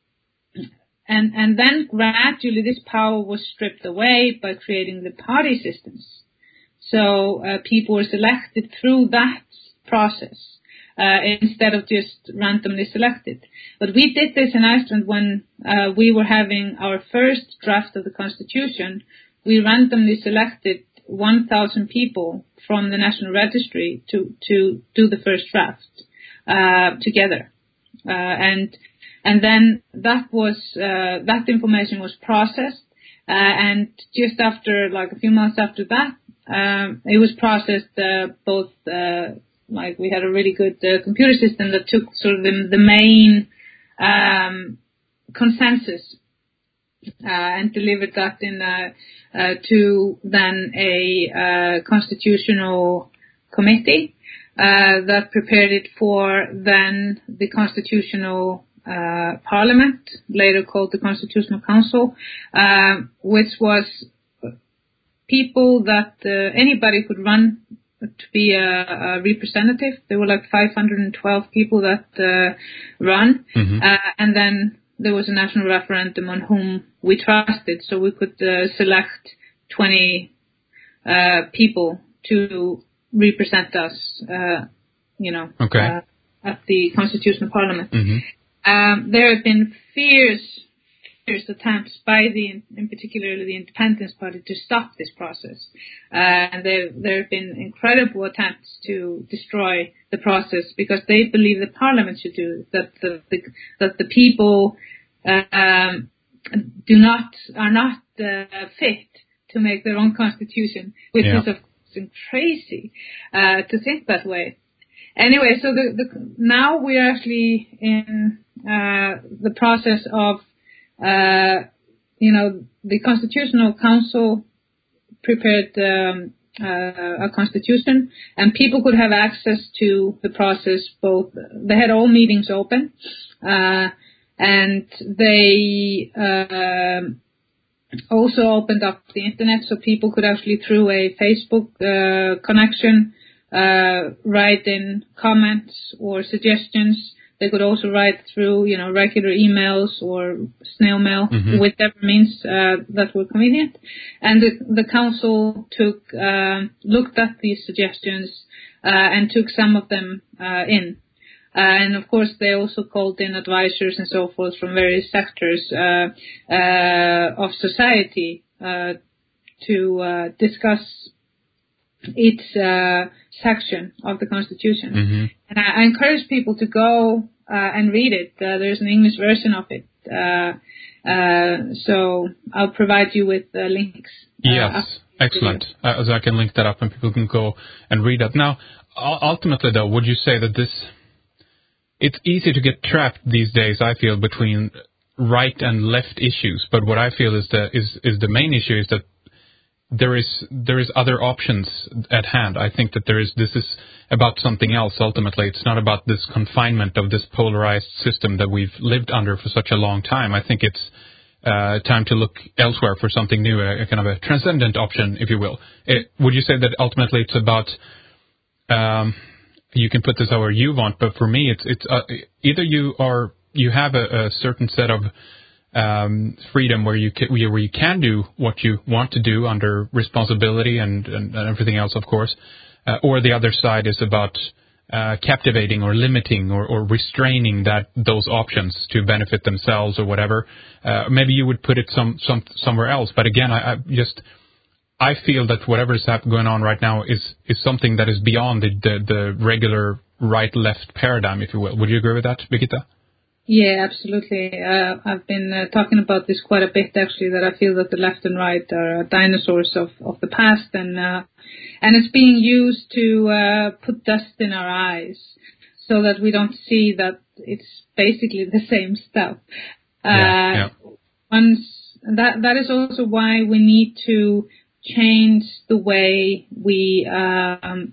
and and then gradually this power was stripped away by creating the party systems. So uh, people were selected through that process uh, instead of just randomly selected. But we did this in Iceland when uh, we were having our first draft of the Constitution. We randomly selected one thousand people from the National Registry to, to do the first draft uh, together. Uh, and and then that was uh, that information was processed. Uh, and just after, like a few months after that, um, it was processed uh, both, uh, like we had a really good uh, computer system that took sort of the, the main um, consensus uh, and delivered that in uh, uh, to then a uh, constitutional committee uh, that prepared it for then the constitutional uh, parliament, later called the Constitutional Council, uh, which was people that uh, anybody could run to be a, a representative. There were like five hundred twelve people that uh, run, mm-hmm. uh, and then there was a national referendum on whom we trusted, so we could uh, select twenty uh, people to represent us, uh, you know, okay. uh, at the Constitutional Parliament. Mm-hmm. Um, there have been fierce, fierce attempts by the, in particular the Independence Party, to stop this process. Uh, and there, there have been incredible attempts to destroy the process because they believe the Parliament should do it, that the, the that the people uh, um, do not are not uh, fit to make their own constitution, which yeah. is of course crazy uh, to think that way. Anyway, so the, the now we're actually in uh, the process of, uh, you know, the Constitutional Council prepared um, uh, a constitution, and people could have access to the process. Both they had all meetings open, uh, and they uh, also opened up the internet, so people could actually, through a Facebook uh, connection, uh, write in comments or suggestions. They could also write through, you know, regular emails or snail mail, mm-hmm. whichever means uh, that were convenient. And the, the council took uh, looked at these suggestions uh, and took some of them uh, in. Uh, and of course, they also called in advisors and so forth from various sectors uh, uh, of society uh, to uh, discuss each uh, section of the Constitution. Mm-hmm. And I, I encourage people to go uh, and read it. Uh, there's an English version of it. Uh, uh, so I'll provide you with uh, links. Uh, yes, excellent. Uh, so I can link that up and people can go and read that. Now, ultimately, though, would you say that this... It's easy to get trapped these days, I feel, between right and left issues. But what I feel is the, is, is the main issue is that There is there is other options at hand. I think that there is this is about something else. Ultimately, it's not about this confinement of this polarized system that we've lived under for such a long time. I think it's uh, time to look elsewhere for something new, a, a kind of a transcendent option, if you will. It, would you say that ultimately it's about? Um, you can put this however you want, but for me, it's it's uh, either you are you have a, a certain set of Um, freedom where you can, where you can do what you want to do under responsibility and, and, and everything else, of course, uh, or the other side is about uh, captivating or limiting or, or restraining that those options to benefit themselves or whatever. Uh, maybe you would put it some, some somewhere else, but again, I, I just I feel that whatever is going on right now is is something that is beyond the the, the regular right-left paradigm, if you will. Would you agree with that, Birgitta? Yeah, absolutely. Uh, I've been uh, talking about this quite a bit, actually, that I feel that the left and right are dinosaurs of, of the past, and uh, and it's being used to uh, put dust in our eyes so that we don't see that it's basically the same stuff. Uh, yeah, yeah. Once, that that is also why we need to change the way we um,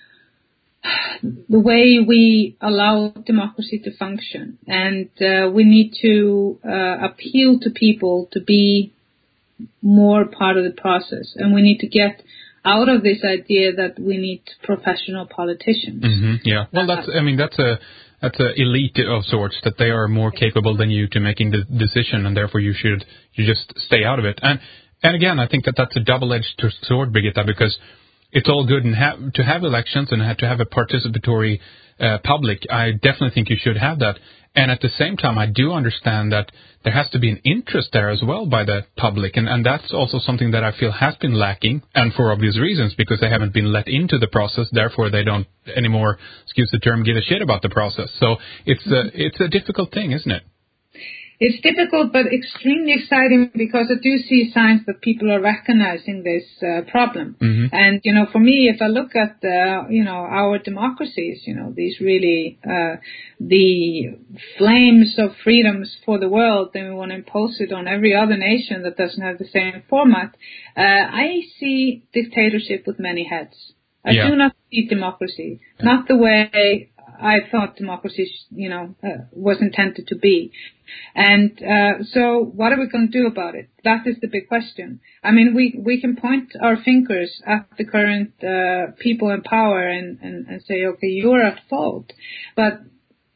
the way we allow democracy to function, and uh, we need to uh, appeal to people to be more part of the process, and we need to get out of this idea that we need professional politicians. Mm-hmm, yeah, well, that's I mean that's a that's a elite of sorts, that they are more capable than you to making the decision, and therefore you should you just stay out of it. And and again, I think that that's a double-edged sword, Birgitta, because it's all good and have, to have elections and have to have a participatory uh, public. I definitely think you should have that. And at the same time, I do understand that there has to be an interest there as well by the public. And, and that's also something that I feel has been lacking, and for obvious reasons, because they haven't been let into the process. Therefore, they don't anymore, excuse the term, give a shit about the process. So it's a, it's a difficult thing, isn't it? It's difficult, but extremely exciting, because I do see signs that people are recognizing this uh, problem. Mm-hmm. And, you know, for me, if I look at, uh, you know, our democracies, you know, these really, uh, the flames of freedoms for the world, and we want to impose it on every other nation that doesn't have the same format, uh, I see dictatorship with many heads. I yeah. do not see democracy, yeah. not the way I thought democracy, you know, uh, was intended to be. And uh, so what are we going to do about it? That is the big question. I mean, we, we can point our fingers at the current uh, people in power and, and, and say, okay, you're at fault. But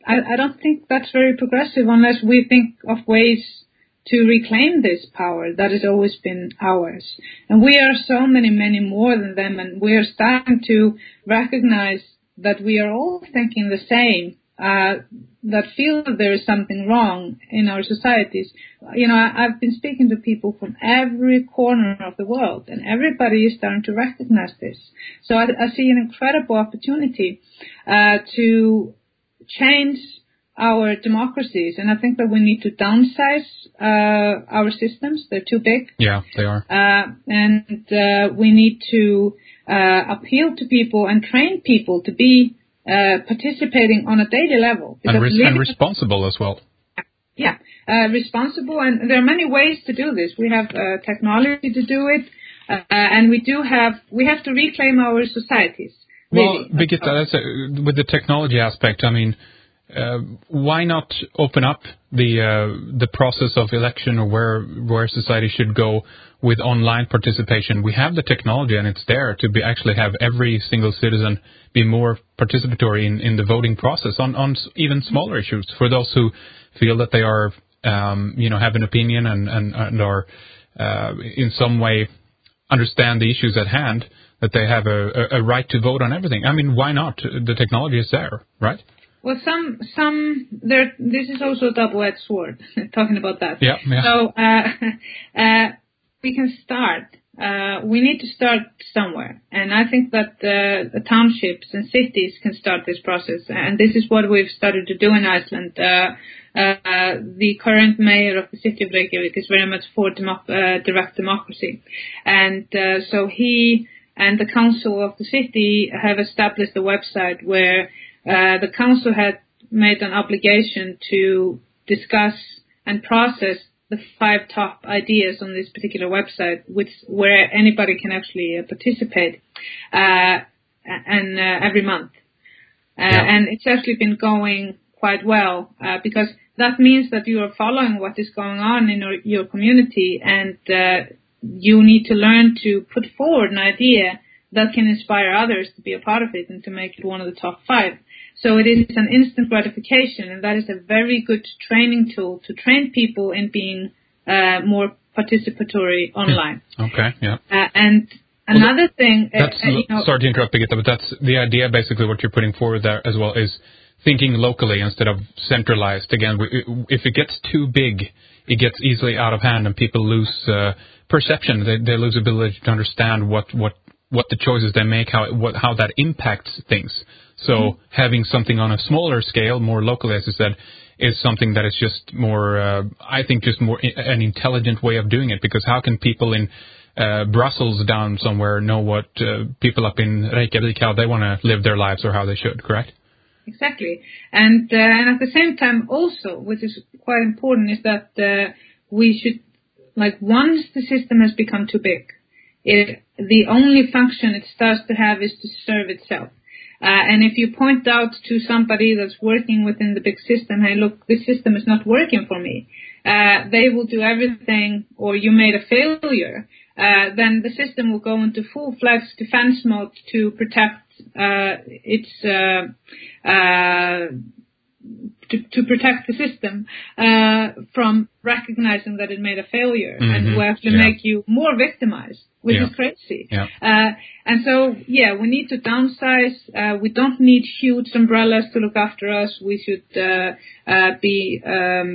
I, I don't think that's very progressive unless we think of ways to reclaim this power that has always been ours. And we are so many, many more than them, and we are starting to recognize that we are all thinking the same, uh, that feel that there is something wrong in our societies. You know, I, I've been speaking to people from every corner of the world, and everybody is starting to recognize this. So I, I see an incredible opportunity uh, to change our democracies, and I think that we need to downsize uh, our systems. They're too big. Yeah, they are. Uh, and uh, we need to uh, appeal to people and train people to be uh, participating on a daily level. And, res- and responsible as well. Yeah, uh, responsible, and there are many ways to do this. We have uh, technology to do it, uh, and we do have, we have to reclaim our societies. Really. Well, Birgitta, that's a, with the technology aspect, I mean, Uh, why not open up the uh, the process of election, or where where society should go with online participation? We have the technology, and it's there to be actually have every single citizen be more participatory in, in the voting process on, on even smaller issues. For those who feel that they are, um, you know, have an opinion and and, and are uh, in some way understand the issues at hand, that they have a, a right to vote on everything. I mean, why not? The technology is there, right? Well, some, some, there, this is also a double-edged sword, talking about that. Yeah, yeah. So, uh, uh, we can start, uh, we need to start somewhere. And I think that, uh, the townships and cities can start this process. And this is what we've started to do in Iceland. Uh, uh, the current mayor of the city of Reykjavik is very much for democ- uh, direct democracy. And, uh, so he and the council of the city have established a website where Uh, the council had made an obligation to discuss and process the five top ideas on this particular website, which where anybody can actually uh, participate, uh, and uh, every month. Uh, yeah. And it's actually been going quite well uh, because that means that you are following what is going on in your, your community, and uh, you need to learn to put forward an idea that can inspire others to be a part of it and to make it one of the top five. So it is an instant gratification, and that is a very good training tool to train people in being uh, more participatory online. Okay, yeah. Uh, and another well, thing... That's, uh, you know, sorry to interrupt, Birgitta, but that's the idea, basically, what you're putting forward there as well, is thinking locally instead of centralized. Again, if it gets too big, it gets easily out of hand, and people lose uh, perception. They, they lose ability to understand what, what, what the choices they make, how, what, how that impacts things. So mm-hmm. having something on a smaller scale, more locally, as you said, is something that is just more, uh, I think, just more I- an intelligent way of doing it. Because how can people in uh, Brussels down somewhere know what uh, people up in Reykjavik, how they want to live their lives or how they should, correct? Exactly. And, uh, and at the same time also, which is quite important, is that uh, we should, like, once the system has become too big, it, the only function it starts to have is to serve itself. Uh, and if you point out to somebody that's working within the big system, hey, look, this system is not working for me, uh, they will do everything, or you made a failure, uh, then the system will go into full-fledged defense mode to protect uh, its uh, uh, to, to protect the system uh, from recognizing that it made a failure, mm-hmm. and will actually yeah. make you more victimized, which yeah. is crazy. Yeah. Uh, and so, yeah, we need to downsize. Uh, we don't need huge umbrellas to look after us. We should uh, uh, be um,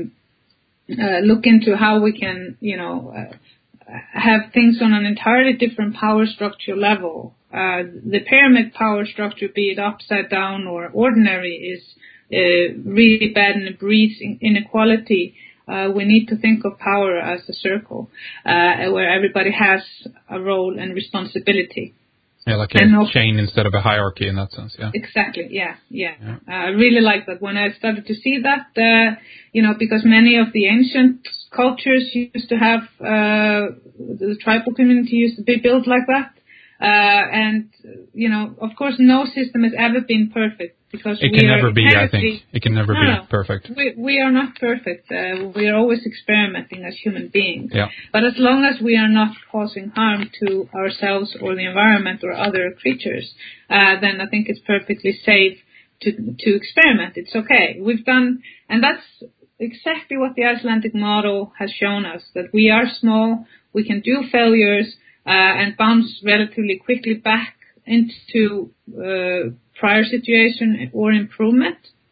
uh, look into how we can, you know, uh, have things on an entirely different power structure level. Uh, the pyramid power structure, be it upside down or ordinary, is uh, really bad, and it breeds inequality. Uh, we need to think of power as a circle uh, where everybody has a role and responsibility. Yeah, like a no, chain instead of a hierarchy in that sense, yeah. Exactly, yeah, yeah. yeah. Uh, I really like that when I started to see that, uh, you know, because many of the ancient cultures used to have, uh, the tribal community used to be built like that. Uh, and, you know, of course, no system has ever been perfect. Because it we can are never be, I think. It can never no, be no, perfect. We, we are not perfect. Uh, we are always experimenting as human beings. Yeah. But as long as we are not causing harm to ourselves or the environment or other creatures, uh, then I think it's perfectly safe to to experiment. It's okay. We've done, and that's exactly what the Icelandic model has shown us, that we are small, we can do failures uh, and bounce relatively quickly back into uh, prior situation or improvement.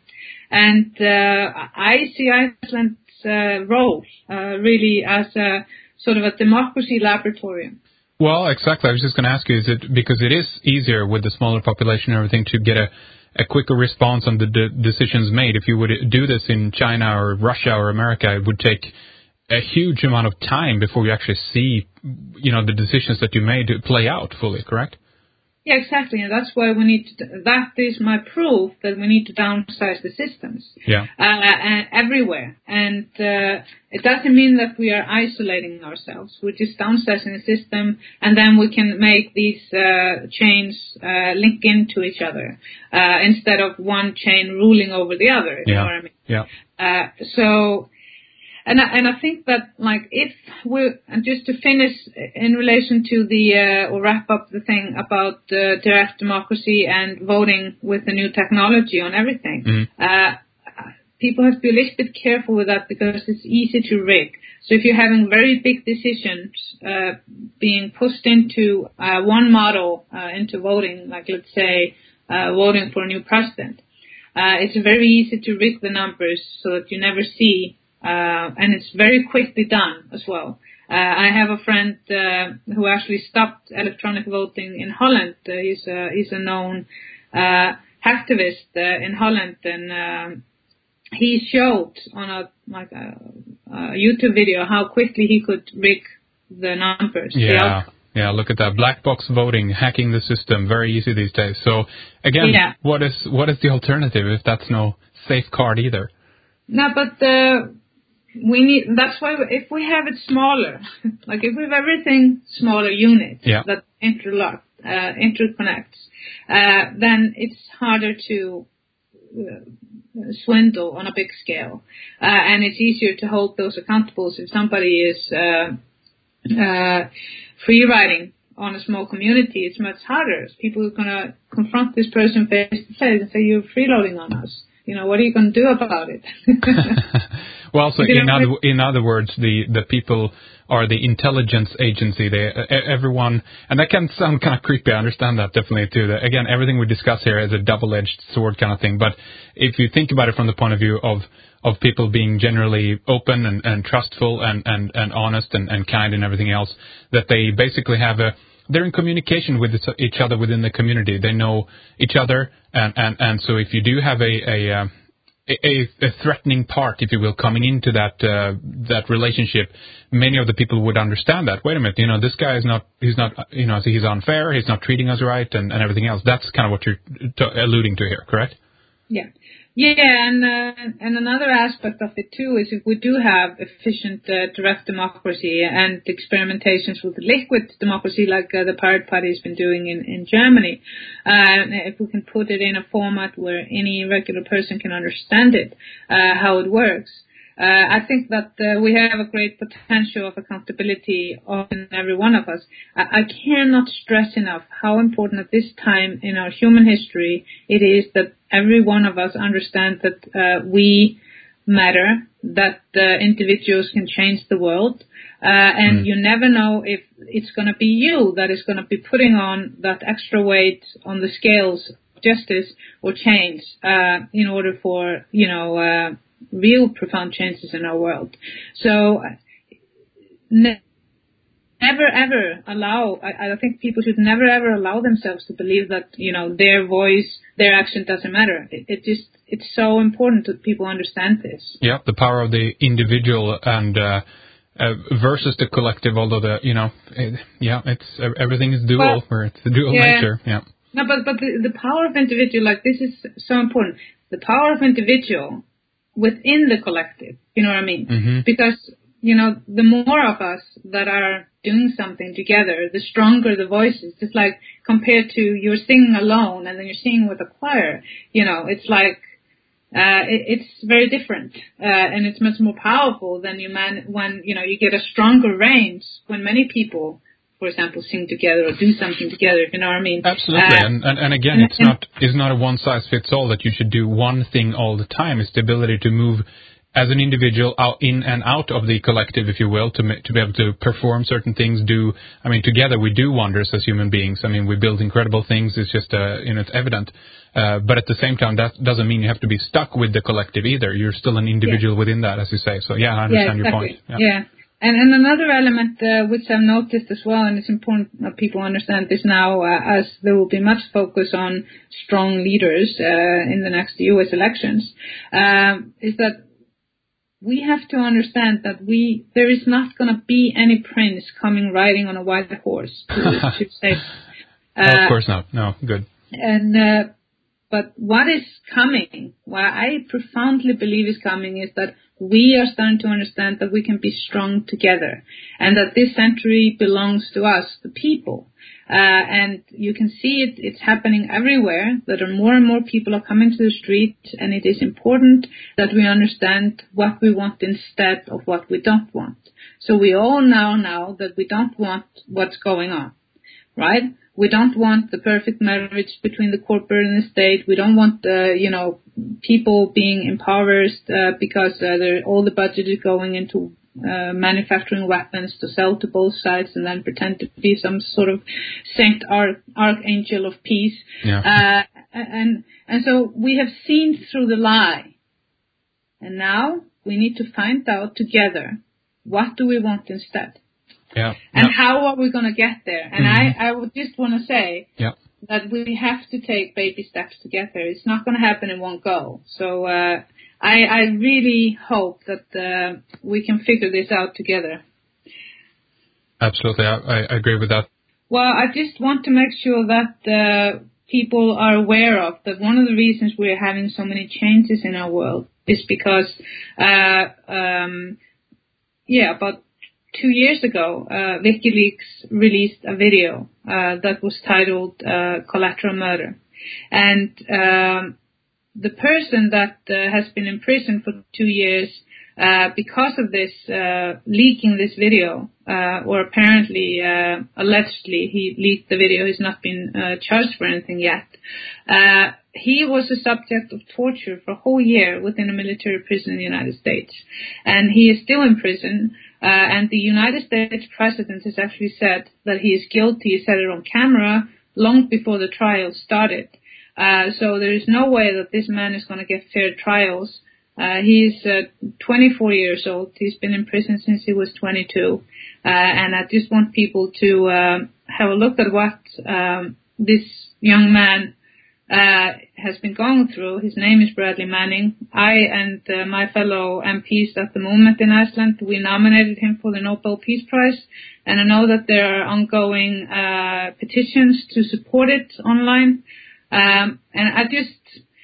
And uh, I see Iceland's uh, role uh, really as a sort of a democracy laboratory. Well, exactly. I was just going to ask you, is it because it is easier with the smaller population and everything to get a a quicker response on the de- decisions made? If you would do this in China or Russia or America, it would take a huge amount of time before you actually see, you know, the decisions that you made play out fully, correct? Yeah, exactly. And that's why we need to, that is my proof that we need to downsize the systems. Yeah. Uh, and everywhere. And, uh, it doesn't mean that we are isolating ourselves. We're just downsizing the system, and then we can make these, uh, chains, uh, link into each other, uh, instead of one chain ruling over the other. You yeah. know what I mean? Yeah. Uh, so, And I, and I think that, like, if we, and just to finish in relation to the, uh, or wrap up the thing about uh, direct democracy and voting with the new technology on everything, mm. uh, people have to be a little bit careful with that because it's easy to rig. So if you're having very big decisions uh, being pushed into uh, one model, uh, into voting, like let's say uh, voting for a new president, uh, it's very easy to rig the numbers so that you never see. Uh, and it's very quickly done as well. Uh, I have a friend uh, who actually stopped electronic voting in Holland. Uh, he's, a, he's a known uh, activist uh, in Holland, and uh, he showed on a, like a, a YouTube video how quickly he could rig the numbers. Yeah, the yeah. Look at that, black box voting, hacking the system, very easy these days. So again, yeah. what is what is the alternative if that's no safeguard either? No, but. Uh, We need, that's why if we have it smaller, like if we have everything smaller units yeah. that interlock, uh, interconnects, uh, then it's harder to uh, swindle on a big scale. Uh, and it's easier to hold those accountable. So if somebody is, uh, uh, free riding on a small community, it's much harder. People are going to confront this person face to face and say, you're freeloading on us. You know, what are you going to do about it? Well, so in other in other words, the, the people are the intelligence agency. They everyone, and that can sound kind of creepy. I understand that definitely too. That, again, everything we discuss here is a double-edged sword kind of thing. But if you think about it from the point of view of of people being generally open and, and trustful and, and, and honest and, and kind and everything else, that they basically have a they're in communication with each other within the community. They know each other, and, and, and so if you do have a a, a a threatening part, if you will, coming into that uh, that relationship, many of the people would understand that. Wait a minute, you know, this guy is not he's not you know he's unfair. He's not treating us right, and, and everything else. That's kind of what you're t- alluding to here, correct? Yeah. Yeah, and uh, and another aspect of it too is if we do have efficient uh, direct democracy and experimentations with liquid democracy, like uh, the Pirate Party has been doing in in Germany, uh, if we can put it in a format where any regular person can understand it, uh, how it works, uh, I think that uh, we have a great potential of accountability in every one of us. I, I cannot stress enough how important at this time in our human history it is that every one of us understand that uh, we matter, that uh, individuals can change the world, uh, and mm. you never know if it's going to be you that is going to be putting on that extra weight on the scales of justice or change uh, in order for, you know, uh, real profound changes in our world. So ne- never ever allow, I, I think people should never ever allow themselves to believe that, you know, their voice, their action doesn't matter. It, it just, it's so important that people understand this. Yeah, the power of the individual and uh, uh, versus the collective, although the, you know, it, yeah, it's everything is dual, well, or it's a dual yeah. nature. Yeah. No, but, but the, the power of individual, like this is so important. The power of individual within the collective, you know what I mean? Mm-hmm. Because, you know, the more of us that are doing something together, the stronger the voices. It's like compared to you're singing alone and then you're singing with a choir, you know, it's like, uh, it, it's very different, uh, and it's much more powerful than you man, when, you know, you get a stronger range when many people for example, sing together or do something together, if you know what I mean. Absolutely. Uh, and, and, and again, and, it's and, not it's not a one-size-fits-all that you should do one thing all the time. It's the ability to move as an individual out in and out of the collective, if you will, to to be able to perform certain things. Do I mean, together we do wonders as human beings. I mean, we build incredible things. It's just, uh, you know, it's evident. Uh, but at the same time, that doesn't mean you have to be stuck with the collective either. You're still an individual yeah. within that, as you say. So, yeah, I understand yeah, exactly. your point. Yeah. yeah. And, and another element uh, which I've noticed as well, and it's important that people understand this now, uh, as there will be much focus on strong leaders uh, in the next U S elections, uh, is that we have to understand that we there is not going to be any prince coming riding on a white horse to, to save. Uh, no, of course not. No, good. And uh, but what is coming, what I profoundly believe is coming, is that we are starting to understand that we can be strong together, and that this century belongs to us, the people. Uh, and you can see it, it's happening everywhere, that are more and more people are coming to the street, and it is important that we understand what we want instead of what we don't want. So we all know now that we don't want what's going on, right? We don't want the perfect marriage between the corporate and the state. We don't want, uh, you know, people being impoverished uh, because uh, all the budget is going into uh, manufacturing weapons to sell to both sides and then pretend to be some sort of saint arch- archangel of peace. Yeah. Uh, and and so we have seen through the lie. And now we need to find out together, what do we want instead? Yeah. And yeah. how are we going to get there? And mm-hmm. I, I would just want to say yeah. that we have to take baby steps to get there. It's not going to happen in one go. So uh, I, I really hope that uh, we can figure this out together. Absolutely. I, I agree with that. Well, I just want to make sure that uh, people are aware of that one of the reasons we're having so many changes in our world is because, uh, um, yeah, about Two years ago, uh, WikiLeaks released a video uh, that was titled uh, Collateral Murder. And um, the person that uh, has been in prison for two years uh, because of this, uh, leaking this video, uh, or apparently, uh, allegedly, he leaked the video. He's not been uh, charged for anything yet. Uh, he was a subject of torture for a whole year within a military prison in the United States. And he is still in prison. Uh, and the United States president has actually said that he is guilty. He said it on camera long before the trial started. Uh, so there is no way that this man is going to get fair trials. Uh, he's uh, twenty-four years old. He's been in prison since he was twenty-two. Uh, and I just want people to uh, have a look at what um, this young man Uh, has been going through. His name is Bradley Manning. I and uh, my fellow M Ps at the moment in Iceland, we nominated him for the Nobel Peace Prize, and I know that there are ongoing uh, petitions to support it online. Um, and I just,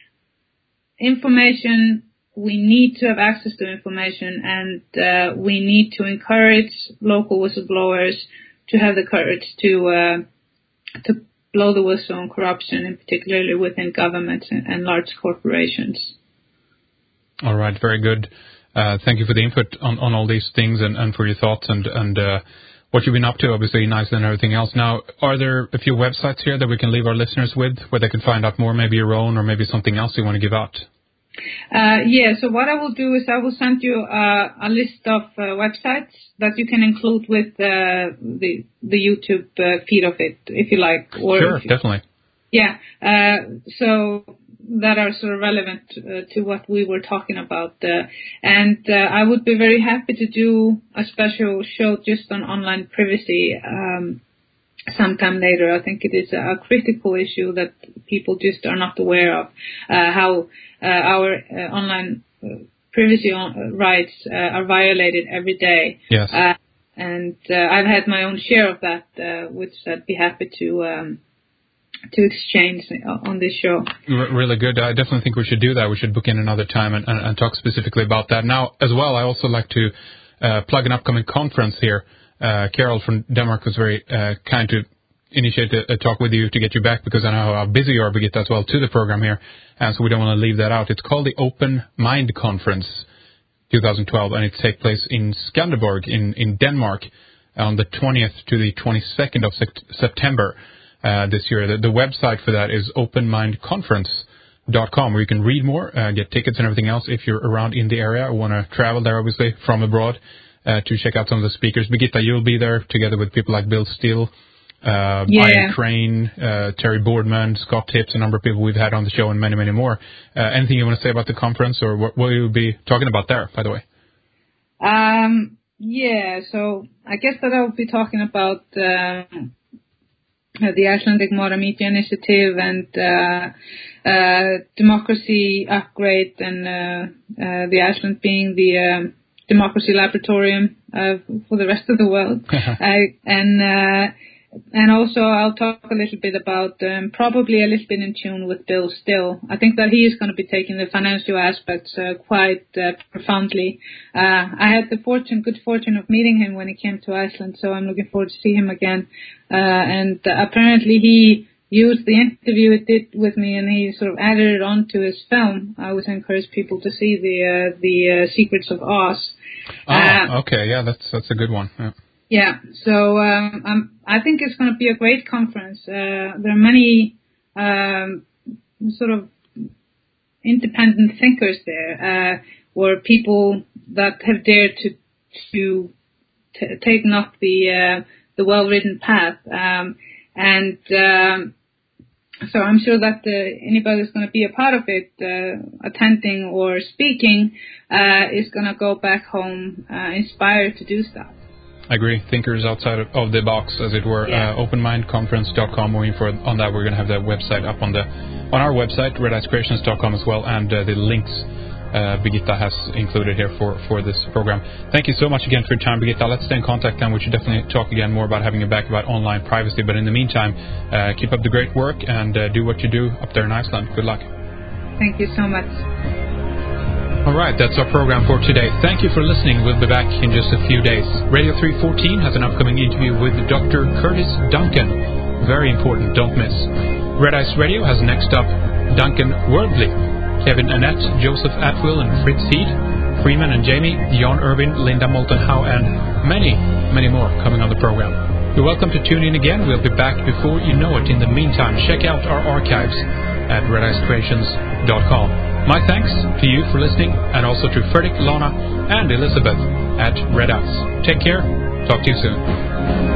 information, we need to have access to information, and uh, we need to encourage local whistleblowers to have the courage to uh, to blow the whistle on corruption, and particularly within governments and, and large corporations. All right, very good. Uh, thank you for the input on, on all these things and, and for your thoughts and, and uh, what you've been up to, obviously, in Iceland and everything else. Now, are there a few websites here that we can leave our listeners with where they can find out more, maybe your own or maybe something else you want to give out? Uh, yeah, so what I will do is I will send you uh, a list of uh, websites that you can include with uh, the the YouTube uh, feed of it, if you like. Or sure, you, definitely. Yeah, uh, so that are sort of relevant uh, to what we were talking about. Uh, and uh, I would be very happy to do a special show just on online privacy um, sometime later. I think it is a critical issue that people just are not aware of, uh, how uh, our uh, online uh, privacy on, uh, rights uh, are violated every day. Yes. Uh, and uh, I've had my own share of that, uh, which I'd be happy to um, to exchange on this show. R- really good. I definitely think we should do that. We should book in another time and, and, and talk specifically about that. Now, as well, I also like to uh, plug an upcoming conference here. Uh, Carol from Denmark was very uh, kind to initiate a, a talk with you to get you back, because I know how busy you are, Birgitta, as well, to the program here, and so we don't want to leave that out. It's called the Open Mind Conference twenty twelve, and it takes place in Skanderborg in, in Denmark. on the twentieth to the twenty-second of September uh, this year. The, the website for that is open mind conference dot com, where you can read more, uh, get tickets and everything else if you're around in the area or want to travel there, obviously, from abroad uh, to check out some of the speakers. Birgitta, you'll be there together with people like Bill Steele, uh, yeah. Ian Crane, uh, Terry Boardman, Scott Tips, a number of people we've had on the show, and many, many more. Uh, anything you want to say about the conference, or what will you be talking about there, by the way? Um, yeah, so I guess that I'll be talking about uh, the Icelandic Modern Media Initiative and uh, uh, democracy upgrade, and uh, uh, the Iceland being the um, democracy laboratorium uh, for the rest of the world. I, and uh, and also I'll talk a little bit about um, probably a little bit in tune with Bill Still. I think that he is going to be taking the financial aspects uh, quite uh, profoundly. Uh, I had the fortune, good fortune of meeting him when he came to Iceland, so I'm looking forward to see him again. Uh, and uh, apparently he used the interview it did with me, and he sort of added it onto his film. I would encourage people to see the uh, the uh, Secrets of Oz. Oh, uh, okay, yeah, that's that's a good one. Yeah. Yeah, so um, um, I think it's going to be a great conference. Uh, there are many um, sort of independent thinkers there, uh, or people that have dared to to t- take up the uh, the well-written path, um, and um, so I'm sure that uh, anybody who's going to be a part of it, uh, attending or speaking, uh, is going to go back home uh, inspired to do stuff. I agree. Thinkers outside of, of the box, as it were. Yeah. Uh, open mind conference dot com. Waiting for on that. We're going to have the website up on the on our website, red ice creations dot com as well, and uh, the links uh, Birgitta has included here for, for this program. Thank you so much again for your time, Birgitta. Let's stay in contact, and we should definitely talk again more about having you back about online privacy. But in the meantime, uh, keep up the great work and uh, do what you do up there in Iceland. Good luck. Thank you so much. All right, that's our program for today. Thank you for listening. We'll be back in just a few days. Radio three fourteen has an upcoming interview with Doctor Curtis Duncan. Very important, don't miss. Red Ice Radio has next up Duncan Worldly, Kevin Annette, Joseph Atwill and Fritz Heed, Freeman and Jamie, Jan Irvin, Linda Moulton Howe, and many, many more coming on the program. You're welcome to tune in again. We'll be back before you know it. In the meantime, check out our archives at red ice creations dot com. My thanks to you for listening, and also to Fredrik, Lana, and Elizabeth at Red Ice. Take care. Talk to you soon.